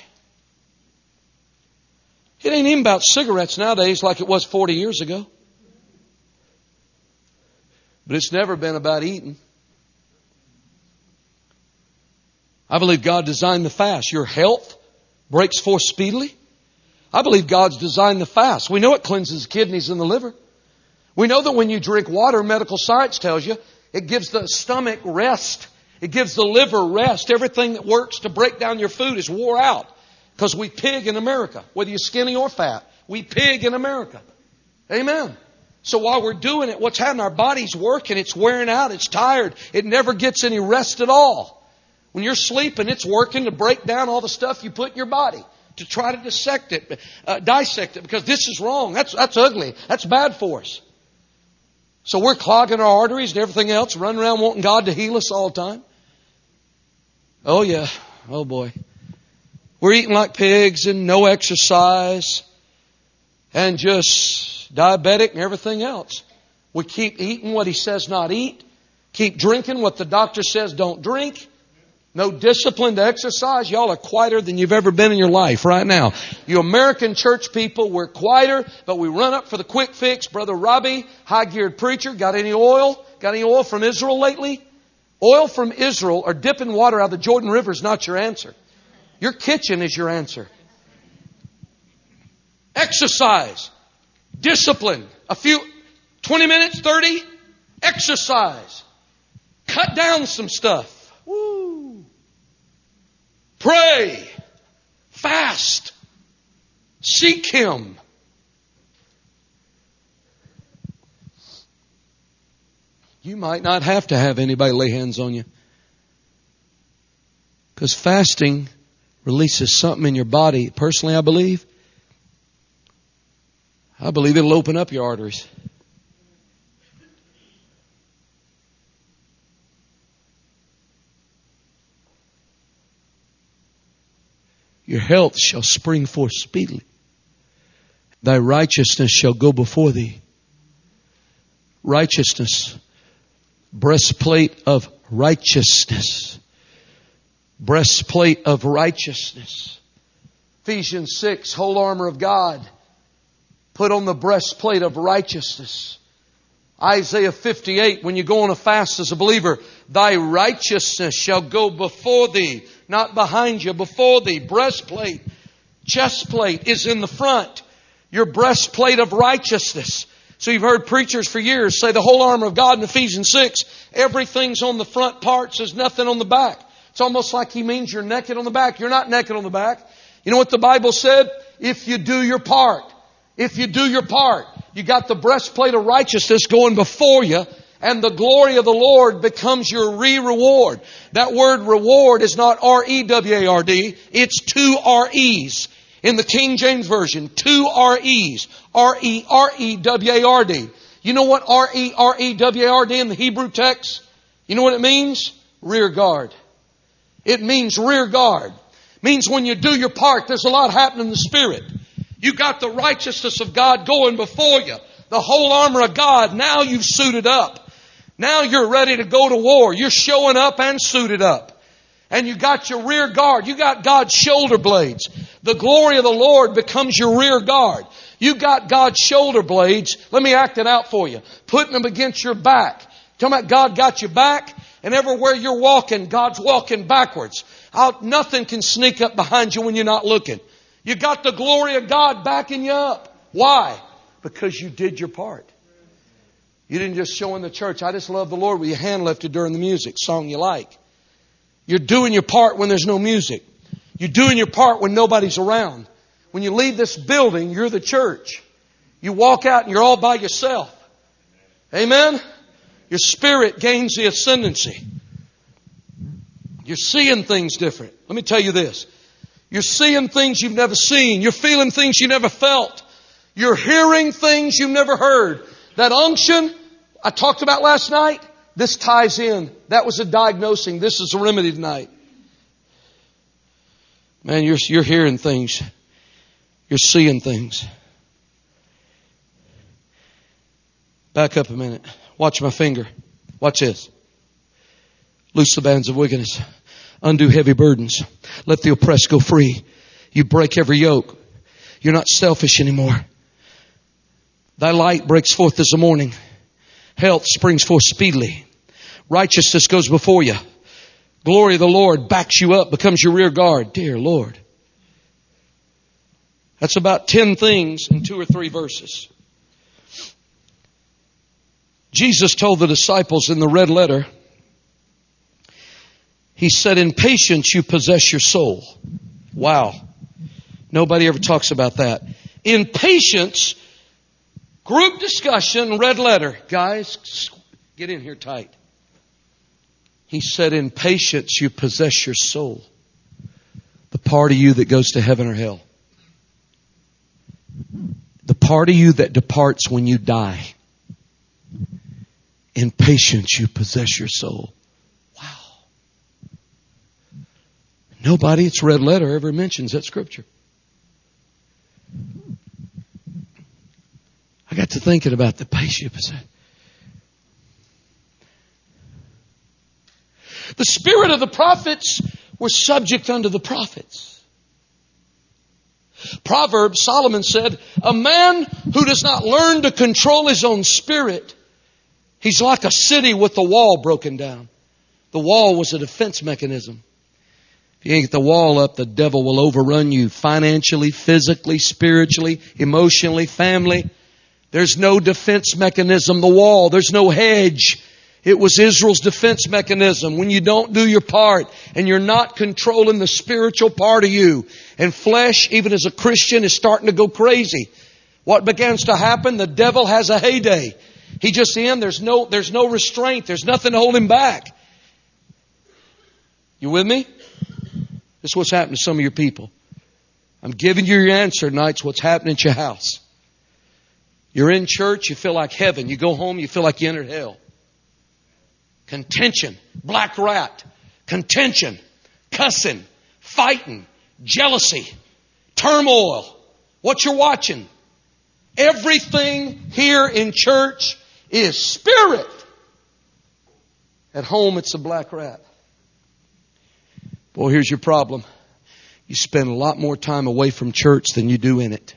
S1: It ain't even about cigarettes nowadays like it was forty years ago. But it's never been about eating. I believe God designed the fast. Your health breaks forth speedily. I believe God's designed the fast. We know it cleanses the kidneys and the liver. We know that when you drink water, medical science tells you, it gives the stomach rest. It gives the liver rest. Everything that works to break down your food is wore out. Because we pig in America. Whether you're skinny or fat. We pig in America. Amen. So while we're doing it, what's happening? Our body's working. It's wearing out. It's tired. It never gets any rest at all. When you're sleeping, it's working to break down all the stuff you put in your body. To try to dissect it, uh, dissect it. Because this is wrong. That's, that's ugly. That's bad for us. So we're clogging our arteries and everything else. Running around wanting God to heal us all the time. Oh yeah. Oh boy. We're eating like pigs and no exercise. And just diabetic and everything else. We keep eating what He says not eat. Keep drinking what the doctor says don't drink. No discipline to exercise. Y'all are quieter than you've ever been in your life right now. You American church people, we're quieter, but we run up for the quick fix. Brother Robbie, high-geared preacher, got any oil? Got any oil from Israel lately? Oil from Israel or dipping water out of the Jordan River is not your answer. Your kitchen is your answer. Exercise. Discipline. A few, twenty minutes, thirty. Exercise. Cut down some stuff. Woo. Pray. Fast. Seek Him. You might not have to have anybody lay hands on you. Because fasting releases something in your body. Personally, I believe. I believe it'll open up your arteries. Your health shall spring forth speedily. Thy righteousness shall go before thee. Righteousness. breastplate of righteousness. Breastplate of righteousness. Ephesians six, whole armor of God. Put on the breastplate of righteousness. Isaiah fifty-eight, when you go on a fast as a believer, thy righteousness shall go before thee, not behind you, before thee. Breastplate, chest plate is in the front. Your breastplate of righteousness. So you've heard preachers for years say the whole armor of God in Ephesians six, everything's on the front parts, there's nothing on the back. It's almost like he means you're naked on the back. You're not naked on the back. You know what the Bible said? If you do your part. If you do your part. You got the breastplate of righteousness going before you, and the glory of the Lord becomes your re-reward. That word reward is not R E W A R D. It's two R E's. In the King James Version, two R E's. R E R E W A R D. You know what R E R E W A R D in the Hebrew text? You know what it means? Rear guard. It means rear guard. It means when you do your part, there's a lot happening in the Spirit. You got the righteousness of God going before you. The whole armor of God. Now you've suited up. Now you're ready to go to war. You're showing up and suited up. And you got your rear guard. You got God's shoulder blades. The glory of the Lord becomes your rear guard. You got God's shoulder blades. Let me act it out for you. Putting them against your back. Talking about God got your back. And everywhere you're walking, God's walking backwards. Out, nothing can sneak up behind you when you're not looking. You got the glory of God backing you up. Why? Because you did your part. You didn't just show in the church, I just love the Lord with your hand lifted during the music, song you like. You're doing your part when there's no music. You're doing your part when nobody's around. When you leave this building, you're the church. You walk out and you're all by yourself. Amen? Your spirit gains the ascendancy. You're seeing things different. Let me tell you this. You're seeing things you've never seen. You're feeling things you never felt. You're hearing things you've never heard. That unction I talked about last night, this ties in. That was a diagnosing. This is a remedy tonight. Man, you're, you're hearing things. You're seeing things. Back up a minute. Watch my finger. Watch this. Loose the bands of wickedness. Undo heavy burdens. Let the oppressed go free. You break every yoke. You're not selfish anymore. Thy light breaks forth as the morning. Health springs forth speedily. Righteousness goes before you. Glory of the Lord backs you up, becomes your rear guard. Dear Lord. That's about ten things in two or three verses. Jesus told the disciples in the red letter, He said, in patience you possess your soul. Wow. Nobody ever talks about that. In patience, group discussion, red letter. Guys, get in here tight. He said, in patience you possess your soul. The part of you that goes to heaven or hell. The part of you that departs when you die. In patience you possess your soul. Wow. Nobody, it's red letter, ever mentions that scripture. I got to thinking about the patience. The spirit of the prophets was subject unto the prophets. Proverbs, Solomon said, a man who does not learn to control his own spirit, he's like a city with the wall broken down. The wall was a defense mechanism. If you ain't get the wall up, the devil will overrun you financially, physically, spiritually, emotionally, family. There's no defense mechanism. The wall, there's no hedge. It was Israel's defense mechanism. When you don't do your part and you're not controlling the spiritual part of you, and flesh, even as a Christian, is starting to go crazy. What begins to happen? The devil has a heyday. He just in, there's no, there's no restraint. There's nothing to hold him back. You with me? This is what's happening to some of your people. I'm giving you your answer tonight. It's what's happening at your house. You're in church, you feel like heaven. You go home, you feel like you entered hell. Contention, black rat, contention, cussing, fighting, jealousy, turmoil. What you're watching. Everything here in church is spirit. At home, it's a black rat. Boy, here's your problem. You spend a lot more time away from church than you do in it.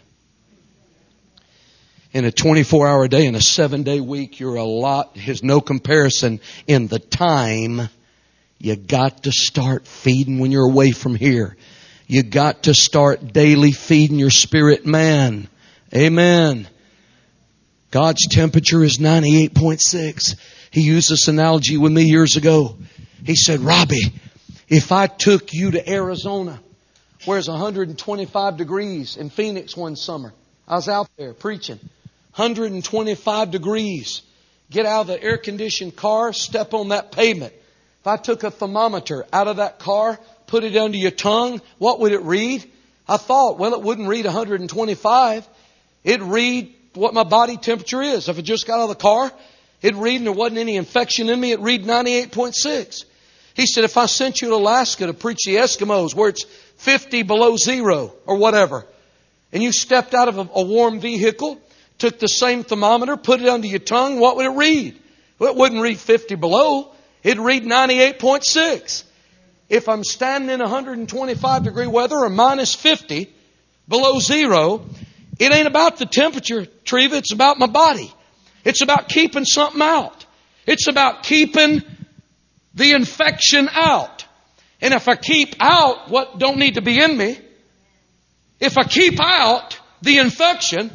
S1: In a twenty-four hour day, in a seven day week, you're a lot, there's no comparison in the time. You got to start feeding when you're away from here. You got to start daily feeding your spirit man. Amen. God's temperature is ninety-eight point six. He used this analogy with me years ago. He said, Robbie, if I took you to Arizona, where it's one hundred twenty-five degrees in Phoenix one summer. I was out there preaching. one hundred twenty-five degrees. Get out of the air-conditioned car, step on that pavement. If I took a thermometer out of that car, put it under your tongue, what would it read? I thought, well, it wouldn't read one hundred twenty-five. It'd read what my body temperature is. If I just got out of the car, it'd read, and there wasn't any infection in me, it'd read ninety-eight point six. He said, if I sent you to Alaska to preach the Eskimos where it's fifty below zero or whatever, and you stepped out of a, a warm vehicle, took the same thermometer, put it under your tongue, what would it read? Well, it wouldn't read fifty below. It'd read ninety-eight point six. If I'm standing in one hundred twenty-five degree weather or minus fifty below zero, it ain't about the temperature, Treva. It's about my body. It's about keeping something out. It's about keeping the infection out. And if I keep out what don't need to be in me, if I keep out the infection,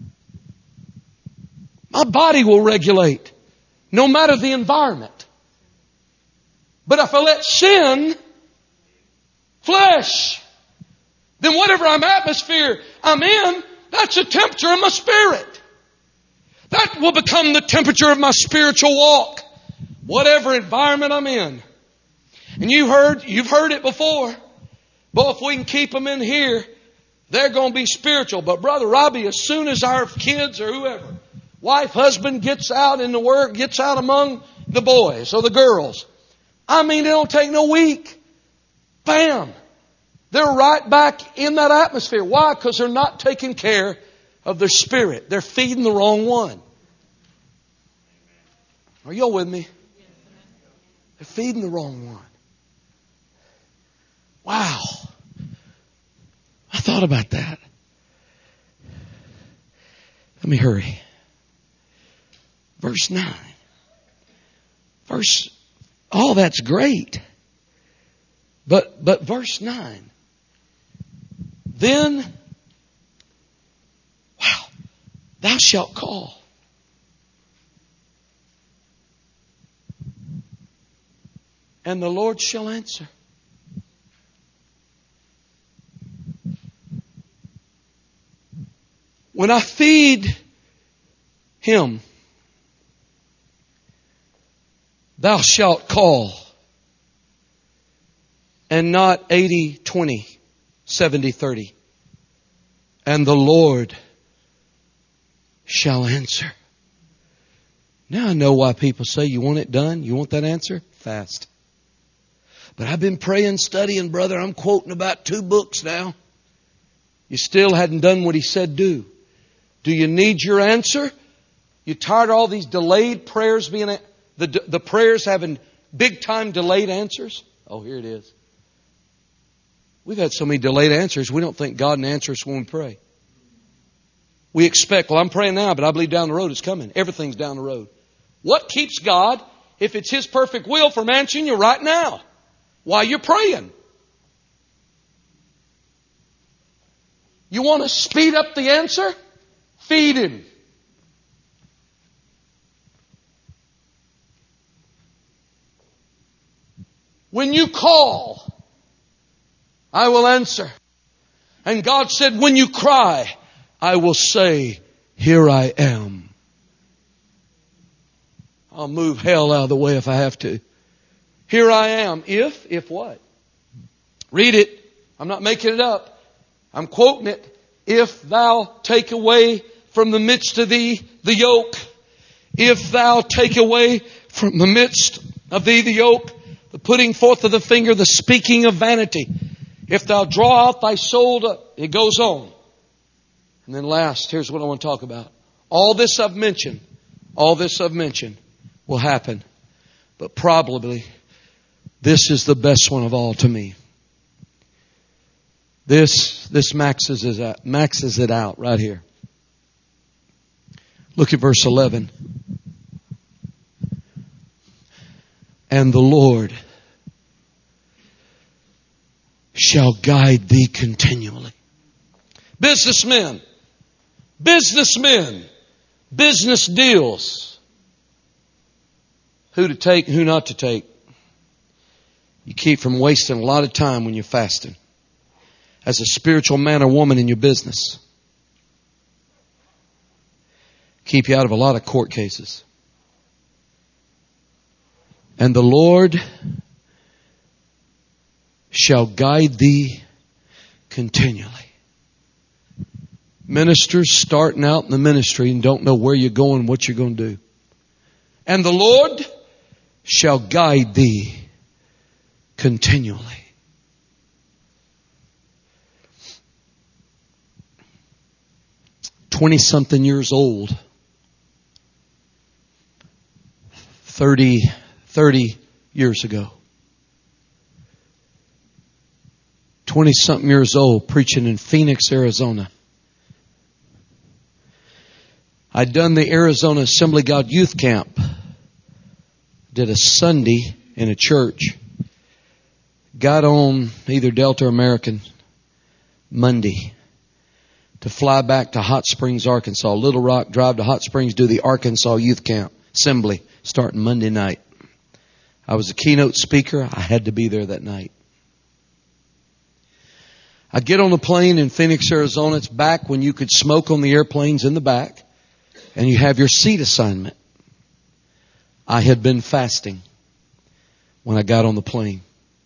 S1: my body will regulate no matter the environment. But if I let sin, flesh, then whatever I'm atmosphere I'm in, that's the temperature of my spirit. That will become the temperature of my spiritual walk. Whatever environment I'm in. And you heard, you've heard it before. But if we can keep them in here, they're going to be spiritual. But Brother Robbie, as soon as our kids or whoever, wife, husband gets out in the work, gets out among the boys or the girls, I mean, it don't take no week. Bam. They're right back in that atmosphere. Why? Because they're not taking care of their spirit. They're feeding the wrong one. Are y'all with me? They're feeding the wrong one. Wow. I thought about that. Let me hurry. Verse nine. Verse, all that's great. But, but verse nine. Then, wow, thou shalt call. And the Lord shall answer. When I feed him, thou shalt call. And not eighty twenty, seventy thirty. And the Lord shall answer. Now I know why people say, you want it done? You want that answer? Fast. But I've been praying, studying, brother. I'm quoting about two books now. You still hadn't done what he said do. Do you need your answer? You tired of all these delayed prayers being, the, the prayers having big time delayed answers? Oh, here it is. We've had so many delayed answers, we don't think God answers when we pray. We expect, well, I'm praying now, but I believe down the road it's coming. Everything's down the road. What keeps God, if it's His perfect will, from answering you right now while you're praying? You want to speed up the answer? Feed Him. When you call, I will answer. And God said, when you cry, I will say, here I am. I'll move hell out of the way if I have to. Here I am. If, if what? Read it. I'm not making it up. I'm quoting it. If thou take away from the midst of thee the yoke. If thou take away from the midst of thee the yoke. The putting forth of the finger, the speaking of vanity. If thou draw out thy soul to, it goes on. And then last, here's what I want to talk about. All this I've mentioned, all this I've mentioned will happen. but probably this is the best one of all to me. This, this maxes it out, maxes it out right here. Look at verse eleven. And the Lord shall guide thee continually. Businessmen, businessmen, business deals. Who to take and who not to take. You keep from wasting a lot of time when you're fasting. As a spiritual man or woman in your business. Keep you out of a lot of court cases. And the Lord shall guide thee continually. Ministers starting out in the ministry and don't know where you're going, what you're going to do. And the Lord shall guide thee continually. Twenty-something years old. Thirty, thirty years ago. Twenty-something years old, preaching in Phoenix, Arizona. I'd done the Arizona Assembly God Youth Camp. Did a Sunday in a church. Got on either Delta or American Monday to fly back to Hot Springs, Arkansas. Little Rock, drive to Hot Springs, do the Arkansas Youth Camp Assembly starting Monday night. I was a keynote speaker. I had to be there that night. I get on the plane in Phoenix, Arizona. It's back when you could smoke on the airplanes in the back. And you have your seat assignment. I had been fasting when I got on the plane.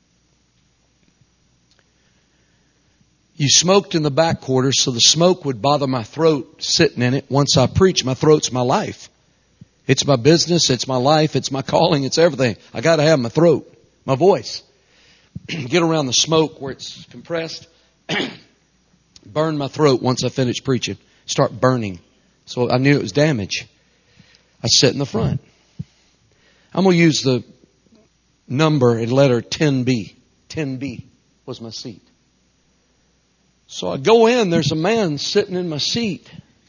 S1: You smoked in the back quarters, so the smoke would bother my throat sitting in it. Once I preach, my throat's my life. It's my business, it's my life, it's my calling, it's everything. I got to have my throat, my voice. Get around the smoke where it's compressed. Burn my throat once I finish preaching. Start burning. So I knew it was damage. I sat in the front. I'm going to use the number and letter ten B. ten B was my seat. So I go in, there's a man sitting in my seat.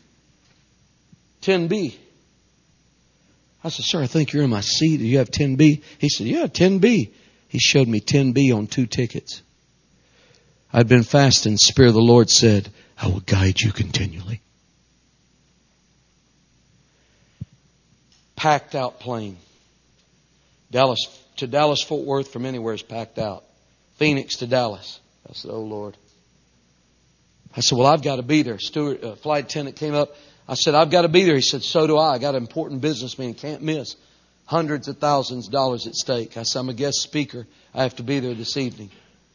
S1: ten B. I said, sir, I think you're in my seat. Do you have ten B? He said, yeah, ten B. He showed me ten B on two tickets. I'd been fasting. The Spirit of the Lord said, I will guide you continually. Packed out plane. Dallas to Dallas Fort Worth from anywhere is packed out. Phoenix to Dallas. I said, oh Lord. I said, well, I've got to be there. Stewart, uh, flight attendant came up. I said, I've got to be there. He said, so do I. I got an important business meeting. Can't miss. Hundreds of thousands of dollars at stake. I said, I'm a guest speaker. I have to be there this evening.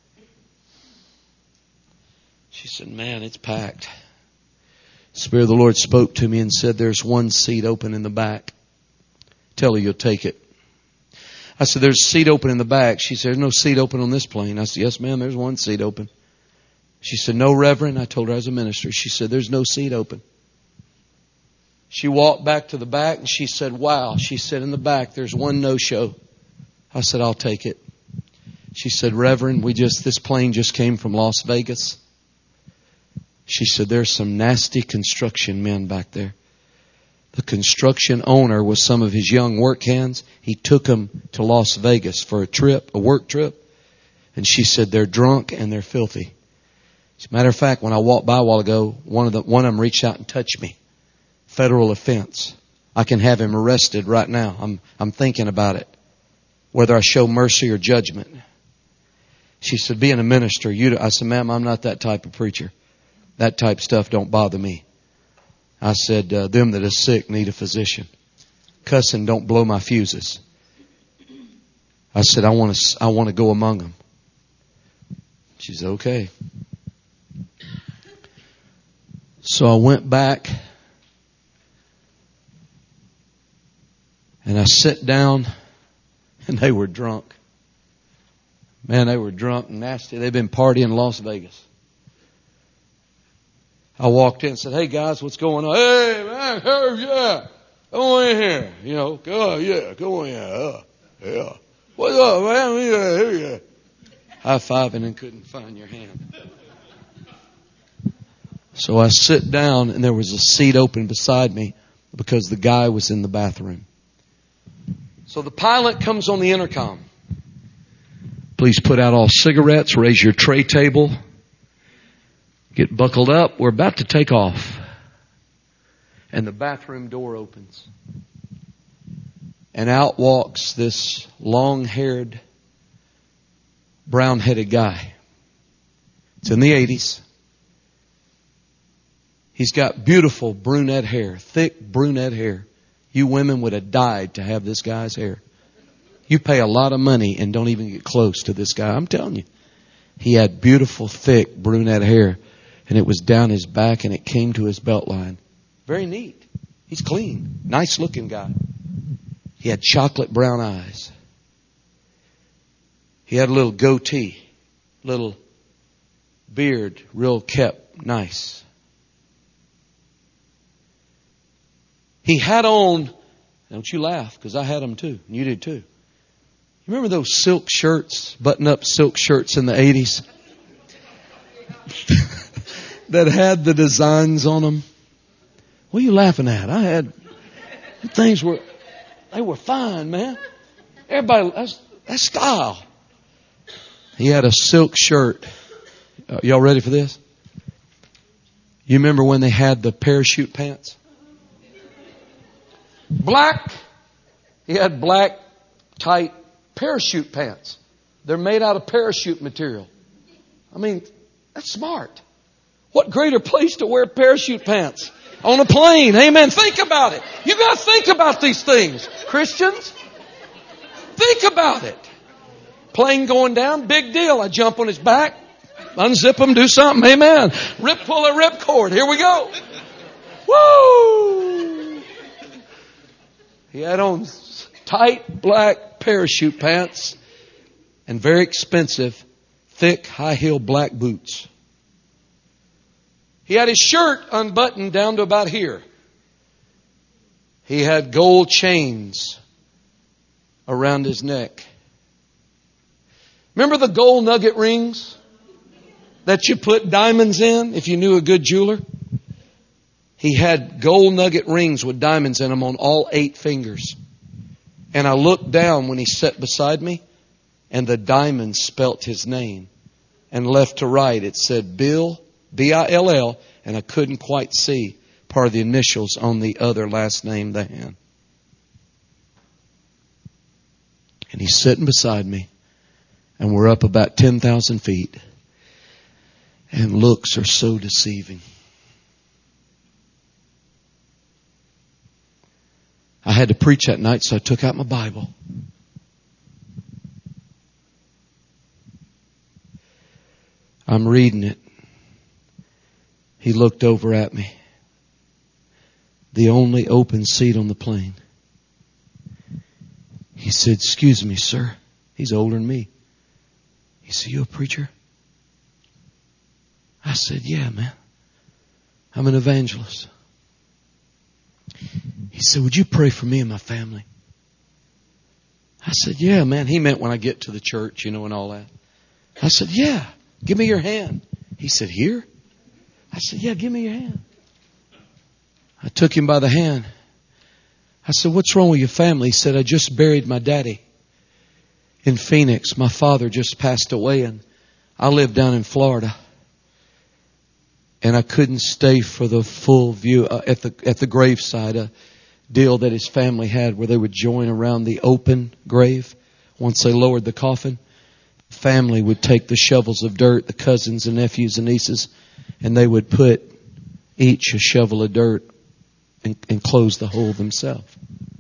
S1: She said, man, it's packed. The Spirit of the Lord spoke to me and said, there's one seat open in the back. Tell her you'll take it. I said, there's a seat open in the back. She said, there's no seat open on this plane. I said, yes, ma'am, there's one seat open. She said, no, Reverend. I told her I was a minister. She said, there's no seat open. She walked back to the back and she said, wow. She said, in the back, there's one no-show. I said, I'll take it. She said, Reverend, we just, this plane just came from Las Vegas. She said, there's some nasty construction men back there. The construction owner with some of his young work hands, he took them to Las Vegas for a trip, a work trip. And she said, they're drunk and they're filthy. As a matter of fact, when I walked by a while ago, one of the, one of them reached out and touched me. Federal offense. I can have him arrested right now. I'm, I'm thinking about it. Whether I show mercy or judgment. She said, being a minister, you, I said, ma'am, I'm not that type of preacher. That type of stuff don't bother me. I said, uh, them that are sick need a physician. Cussing don't blow my fuses. I said, I want to, I want to go among them. She said, okay. So I went back and I sat down and they were drunk. Man, they were drunk and nasty. They've been partying in Las Vegas. I walked in and said, hey guys, what's going on? Hey man, hey, yeah, go in here. You know, go, yeah, go in here. Uh. Yeah. What's up, man? Yeah, yeah. High-fiving and couldn't find your hand. So I sit down and there was a seat open beside me because the guy was in the bathroom. So the pilot comes on the intercom. Please put out all cigarettes, raise your tray table, get buckled up. We're about to take off. And the bathroom door opens. And out walks this long-haired, brown-headed guy. It's in the eighties. He's got beautiful brunette hair, thick brunette hair. You women would have died to have this guy's hair. You pay a lot of money and don't even get close to this guy. I'm telling you. He had beautiful, thick brunette hair. And it was down his back and it came to his belt line. Very neat. He's clean. Nice looking guy. He had chocolate brown eyes. He had a little goatee. Little beard. Real kept. Nice. He had on, don't you laugh, because I had them too, and you did too. You remember those silk shirts, button-up silk shirts in the eighties? That had the designs on them? What are you laughing at? I had, things were, they were fine, man. Everybody, that's, that's style. He had a silk shirt. Uh, y'all ready for this? You remember when they had the parachute pants? Black. He had black, tight parachute pants. They're made out of parachute material. I mean, that's smart. What greater place to wear parachute pants? On a plane. Amen. Think about it. You got to think about these things. Christians, think about it. Plane going down, big deal. I jump on his back, unzip him, do something. Amen. Rip, pull a rip cord. Here we go. Woo! He had on tight black parachute pants and very expensive, thick, high-heel black boots. He had his shirt unbuttoned down to about here. He had gold chains around his neck. Remember the gold nugget rings that you put diamonds in if you knew a good jeweler? He had gold nugget rings with diamonds in them on all eight fingers. And I looked down when he sat beside me, and the diamonds spelt his name. And left to right it said Bill, B I L L, and I couldn't quite see part of the initials on the other last name they had. And he's sitting beside me, and we're up about ten thousand feet. And looks are so deceiving. I had to preach that night, so I took out my Bible. I'm reading it. He looked over at me. The only open seat on the plane. He said, "Excuse me, sir." He's older than me. He said, "You a preacher?" I said, "Yeah, man. I'm an evangelist." He said, "Would you pray for me and my family?" I said, "Yeah, man." He meant when I get to the church, you know, and all that. I said, "Yeah, give me your hand." He said, "Here?" I said, "Yeah, give me your hand." I took him by the hand. I said, "What's wrong with your family?" He said, "I just buried my daddy in Phoenix. My father just passed away, and I live down in Florida. And I couldn't stay for the full view uh, at the at the graveside, a deal that his family had where they would join around the open grave. Once they lowered the coffin, the family would take the shovels of dirt, the cousins and nephews and nieces, and they would put each a shovel of dirt and, and close the hole themselves."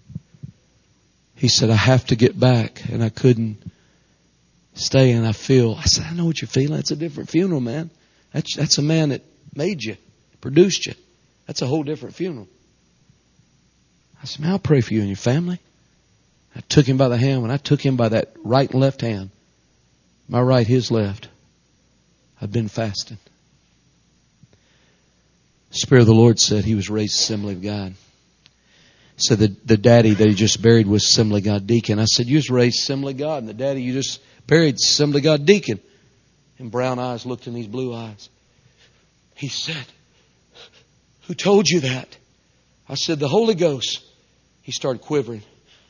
S1: He said, "I have to get back," and I couldn't stay. And I feel, I said, "I know what you're feeling. That's a different funeral, man. That's that's a man that made you, produced you. That's a whole different funeral." I said, "Man, I'll pray for you and your family." I took him by the hand. When I took him by that right and left hand, my right, his left, I'd been fasting. The Spirit of the Lord said he was raised Assembly of God. So the, the daddy that he just buried was Assembly God deacon. I said, you was raised Assembly God, and the daddy you just buried Assembly God deacon. And brown eyes looked in these blue eyes. He said, who told you that? I said, the Holy Ghost. He started quivering.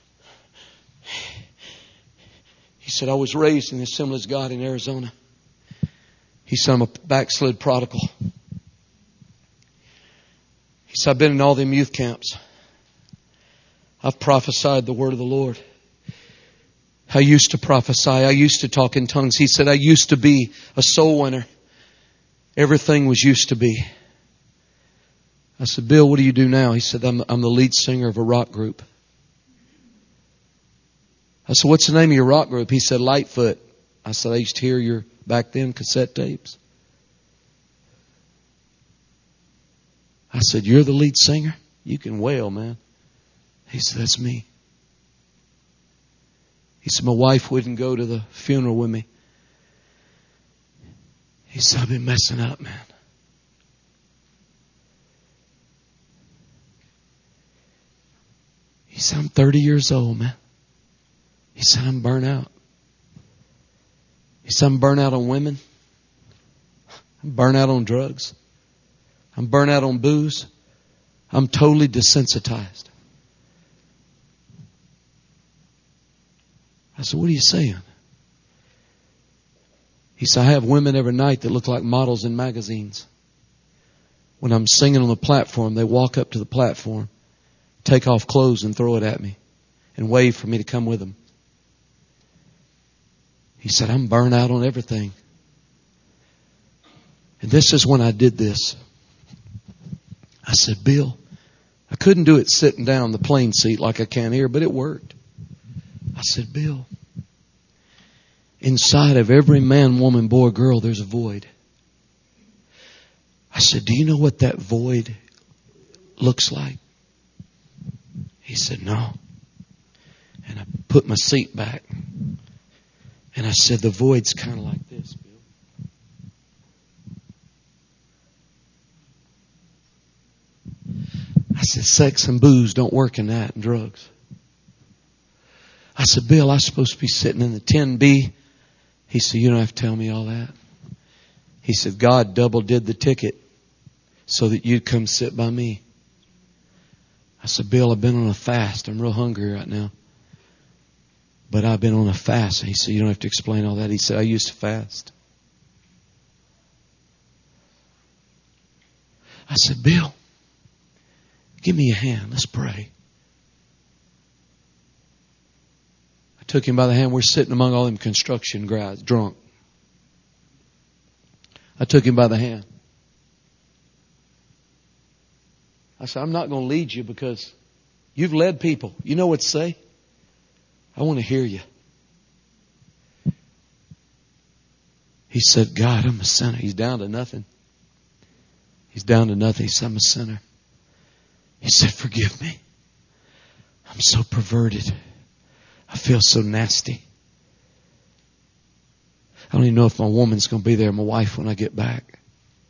S1: He said, I was raised in the Assemblies of God in Arizona. He said, I'm a backslid prodigal. He said, I've been in all them youth camps. I've prophesied the word of the Lord. I used to prophesy. I used to talk in tongues. He said, I used to be a soul winner. Everything was used to be. I said, Bill, what do you do now? He said, I'm, I'm the lead singer of a rock group. I said, what's the name of your rock group? He said, Lightfoot. I said, I used to hear your, back then, cassette tapes. I said, you're the lead singer? You can wail, man. He said, that's me. He said, my wife wouldn't go to the funeral with me. He said, I've been messing up, man. He said, I'm thirty years old, man. He said, I'm burnt out. He said, I'm burnt out on women. I'm burnt out on drugs. I'm burnt out on booze. I'm totally desensitized. I said, what are you saying? He said, I have women every night that look like models in magazines. When I'm singing on the platform, they walk up to the platform, take off clothes and throw it at me and wave for me to come with them. He said, I'm burned out on everything. And this is when I did this. I said, Bill, I couldn't do it sitting down in the plane seat like I can here, but it worked. I said, Bill, inside of every man, woman, boy, girl, there's a void. I said, do you know what that void looks like? He said, no. And I put my seat back. And I said, the void's kind of like this, Bill. I said, sex and booze don't work in that, and drugs. I said, Bill, I'm supposed to be sitting in the ten B. He said, you don't have to tell me all that. He said, God double did the ticket so that you'd come sit by me. I said, Bill, I've been on a fast. I'm real hungry right now. But I've been on a fast. And he said, you don't have to explain all that. He said, I used to fast. I said, Bill, give me a hand. Let's pray. I took him by the hand. We're sitting among all them construction guys, drunk. I took him by the hand. I said, I'm not going to lead you because you've led people. You know what to say? I want to hear you. He said, God, I'm a sinner. He's down to nothing. He's down to nothing. He said, I'm a sinner. He said, forgive me. I'm so perverted. I feel so nasty. I don't even know if my woman's going to be there, my wife, when I get back.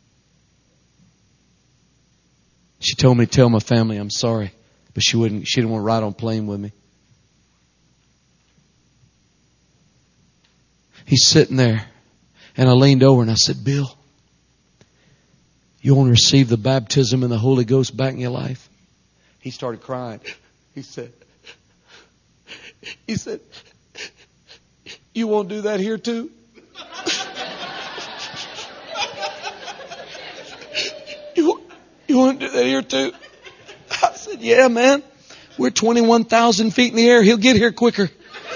S1: She told me to tell my family I'm sorry, but she wouldn't. She didn't want to ride on a plane with me. He's sitting there, and I leaned over and I said, Bill, you want to receive the baptism and the Holy Ghost back in your life? He started crying. He said, he said, you won't do that here too? you, you want to do that here too? I said, yeah, man. We're twenty-one thousand feet in the air. He'll get here quicker.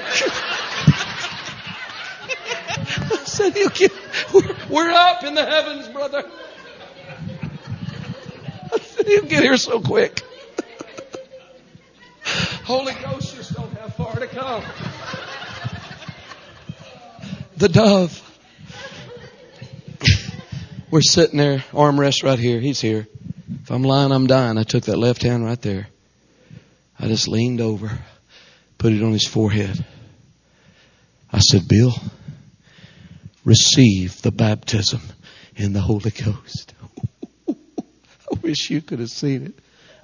S1: I said, he'll get, we're, we're up in the heavens, brother. I said, he'll get here so quick. Holy Ghost just don't have far to come. The dove. We're sitting there, armrest right here. He's here. If I'm lying, I'm dying. I took that left hand right there. I just leaned over, put it on his forehead. I said, Bill, receive the baptism in the Holy Ghost. I wish you could have seen it.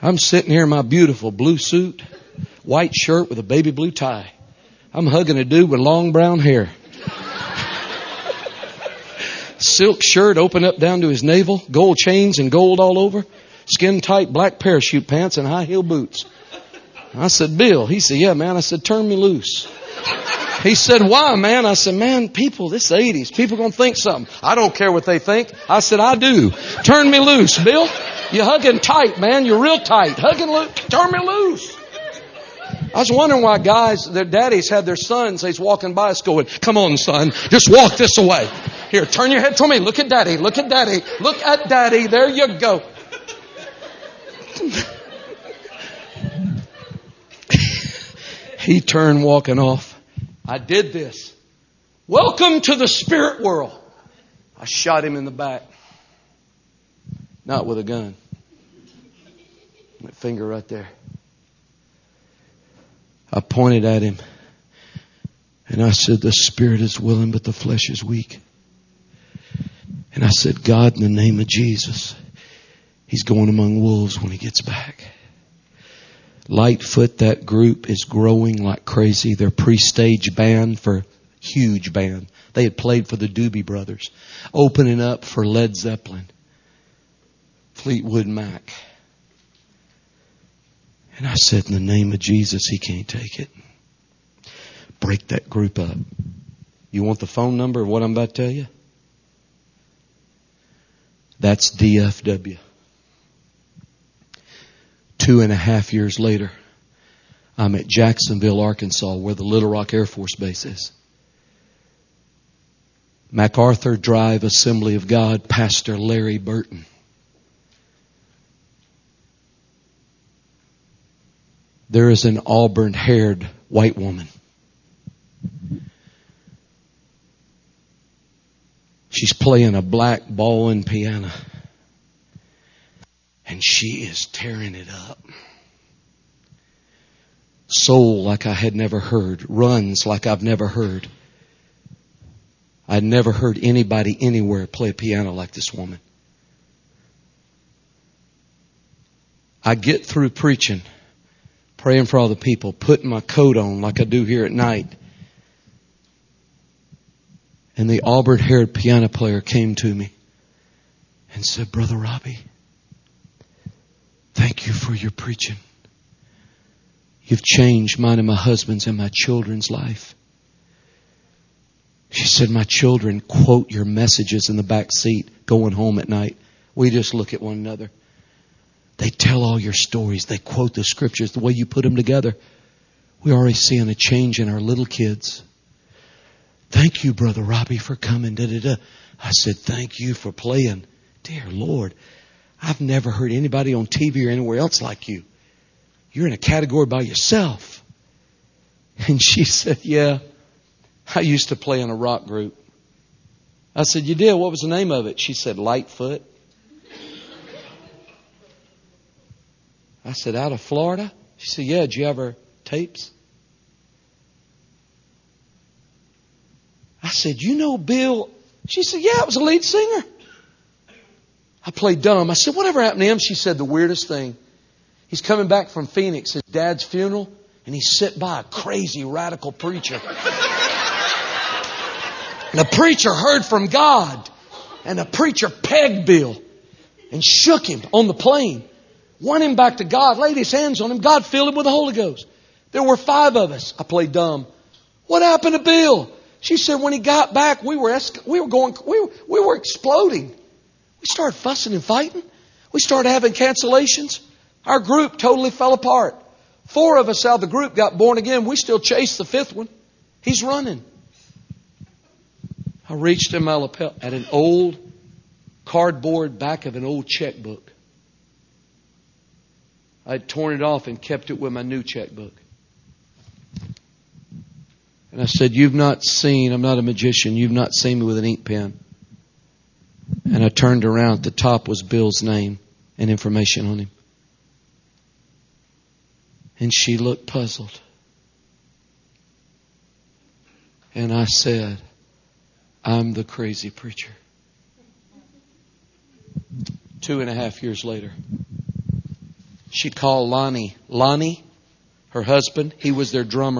S1: I'm sitting here in my beautiful blue suit, white shirt with a baby blue tie. I'm hugging a dude with long brown hair. Silk shirt open up down to his navel, gold chains and gold all over, skin tight black parachute pants and high heel boots. I said, Bill. He said, yeah, man. I said, turn me loose. He said, why, man? I said, man, people, this is the eighties. People going to think something. I don't care what they think. I said, I do. Turn me loose, Bill. You're hugging tight, man. You're real tight. Hugging loose. Turn me loose. I was wondering why guys, their daddies had their sons, they's walking by us going, come on, son, just walk this away. Here, turn your head toward me. Look at daddy. Look at daddy. Look at daddy. There you go. He turned walking off. I did this. Welcome to the spirit world. I shot him in the back. Not with a gun. My finger right there. I pointed at him and I said, the spirit is willing, but the flesh is weak. And I said, God, in the name of Jesus, he's going among wolves when he gets back. Lightfoot, that group is growing like crazy. They're pre-stage band for huge band. They had played for the Doobie Brothers, opening up for Led Zeppelin, Fleetwood Mac. And I said, in the name of Jesus, he can't take it. Break that group up. You want the phone number of what I'm about to tell you? That's D F W. Two and a half years later, I'm at Jacksonville, Arkansas, where the Little Rock Air Force Base is. MacArthur Drive Assembly of God, Pastor Larry Burton. There is an auburn-haired white woman. She's playing a black ball-in piano. And she is tearing it up. Soul like I had never heard. Runs like I've never heard. I'd never heard anybody anywhere play a piano like this woman. I get through preaching, praying for all the people, putting my coat on like I do here at night. And the auburn-haired piano player came to me and said, Brother Robbie, thank you for your preaching. You've changed mine and my husband's and my children's life. She said, my children quote your messages in the back seat going home at night. We just look at one another. They tell all your stories. They quote the scriptures, the way you put them together. We're already seeing a change in our little kids. Thank you, Brother Robbie, for coming. Da, da, da. I said, thank you for playing. Dear Lord, I've never heard anybody on T V or anywhere else like you. You're in a category by yourself. And she said, yeah, I used to play in a rock group. I said, you did? What was the name of it? She said, Lightfoot. I said, out of Florida? She said, yeah, did you have her tapes? I said, you know Bill? She said, yeah, I was a lead singer. I played dumb. I said, whatever happened to him? She said, the weirdest thing. He's coming back from Phoenix, his dad's funeral, and he's sit by a crazy radical preacher. And the preacher heard from God. And the preacher pegged Bill and shook him on the plane. Won him back to God, laid his hands on him. God filled him with the Holy Ghost. There were five of us. I played dumb. What happened to Bill? She said, when he got back, we were esc- we were going, we were, we were exploding. We started fussing and fighting. We started having cancellations. Our group totally fell apart. Four of us out of the group got born again. We still chased the fifth one. He's running. I reached in my lapel at an old cardboard back of an old checkbook. I'd torn it off and kept it with my new checkbook. And I said, you've not seen, I'm not a magician, you've not seen me with an ink pen. And I turned around. At the top was Bill's name and information on him. And she looked puzzled. And I said, I'm the crazy preacher. Two and a half years later, She'd call Lonnie. Lonnie, her husband, he was their drummer.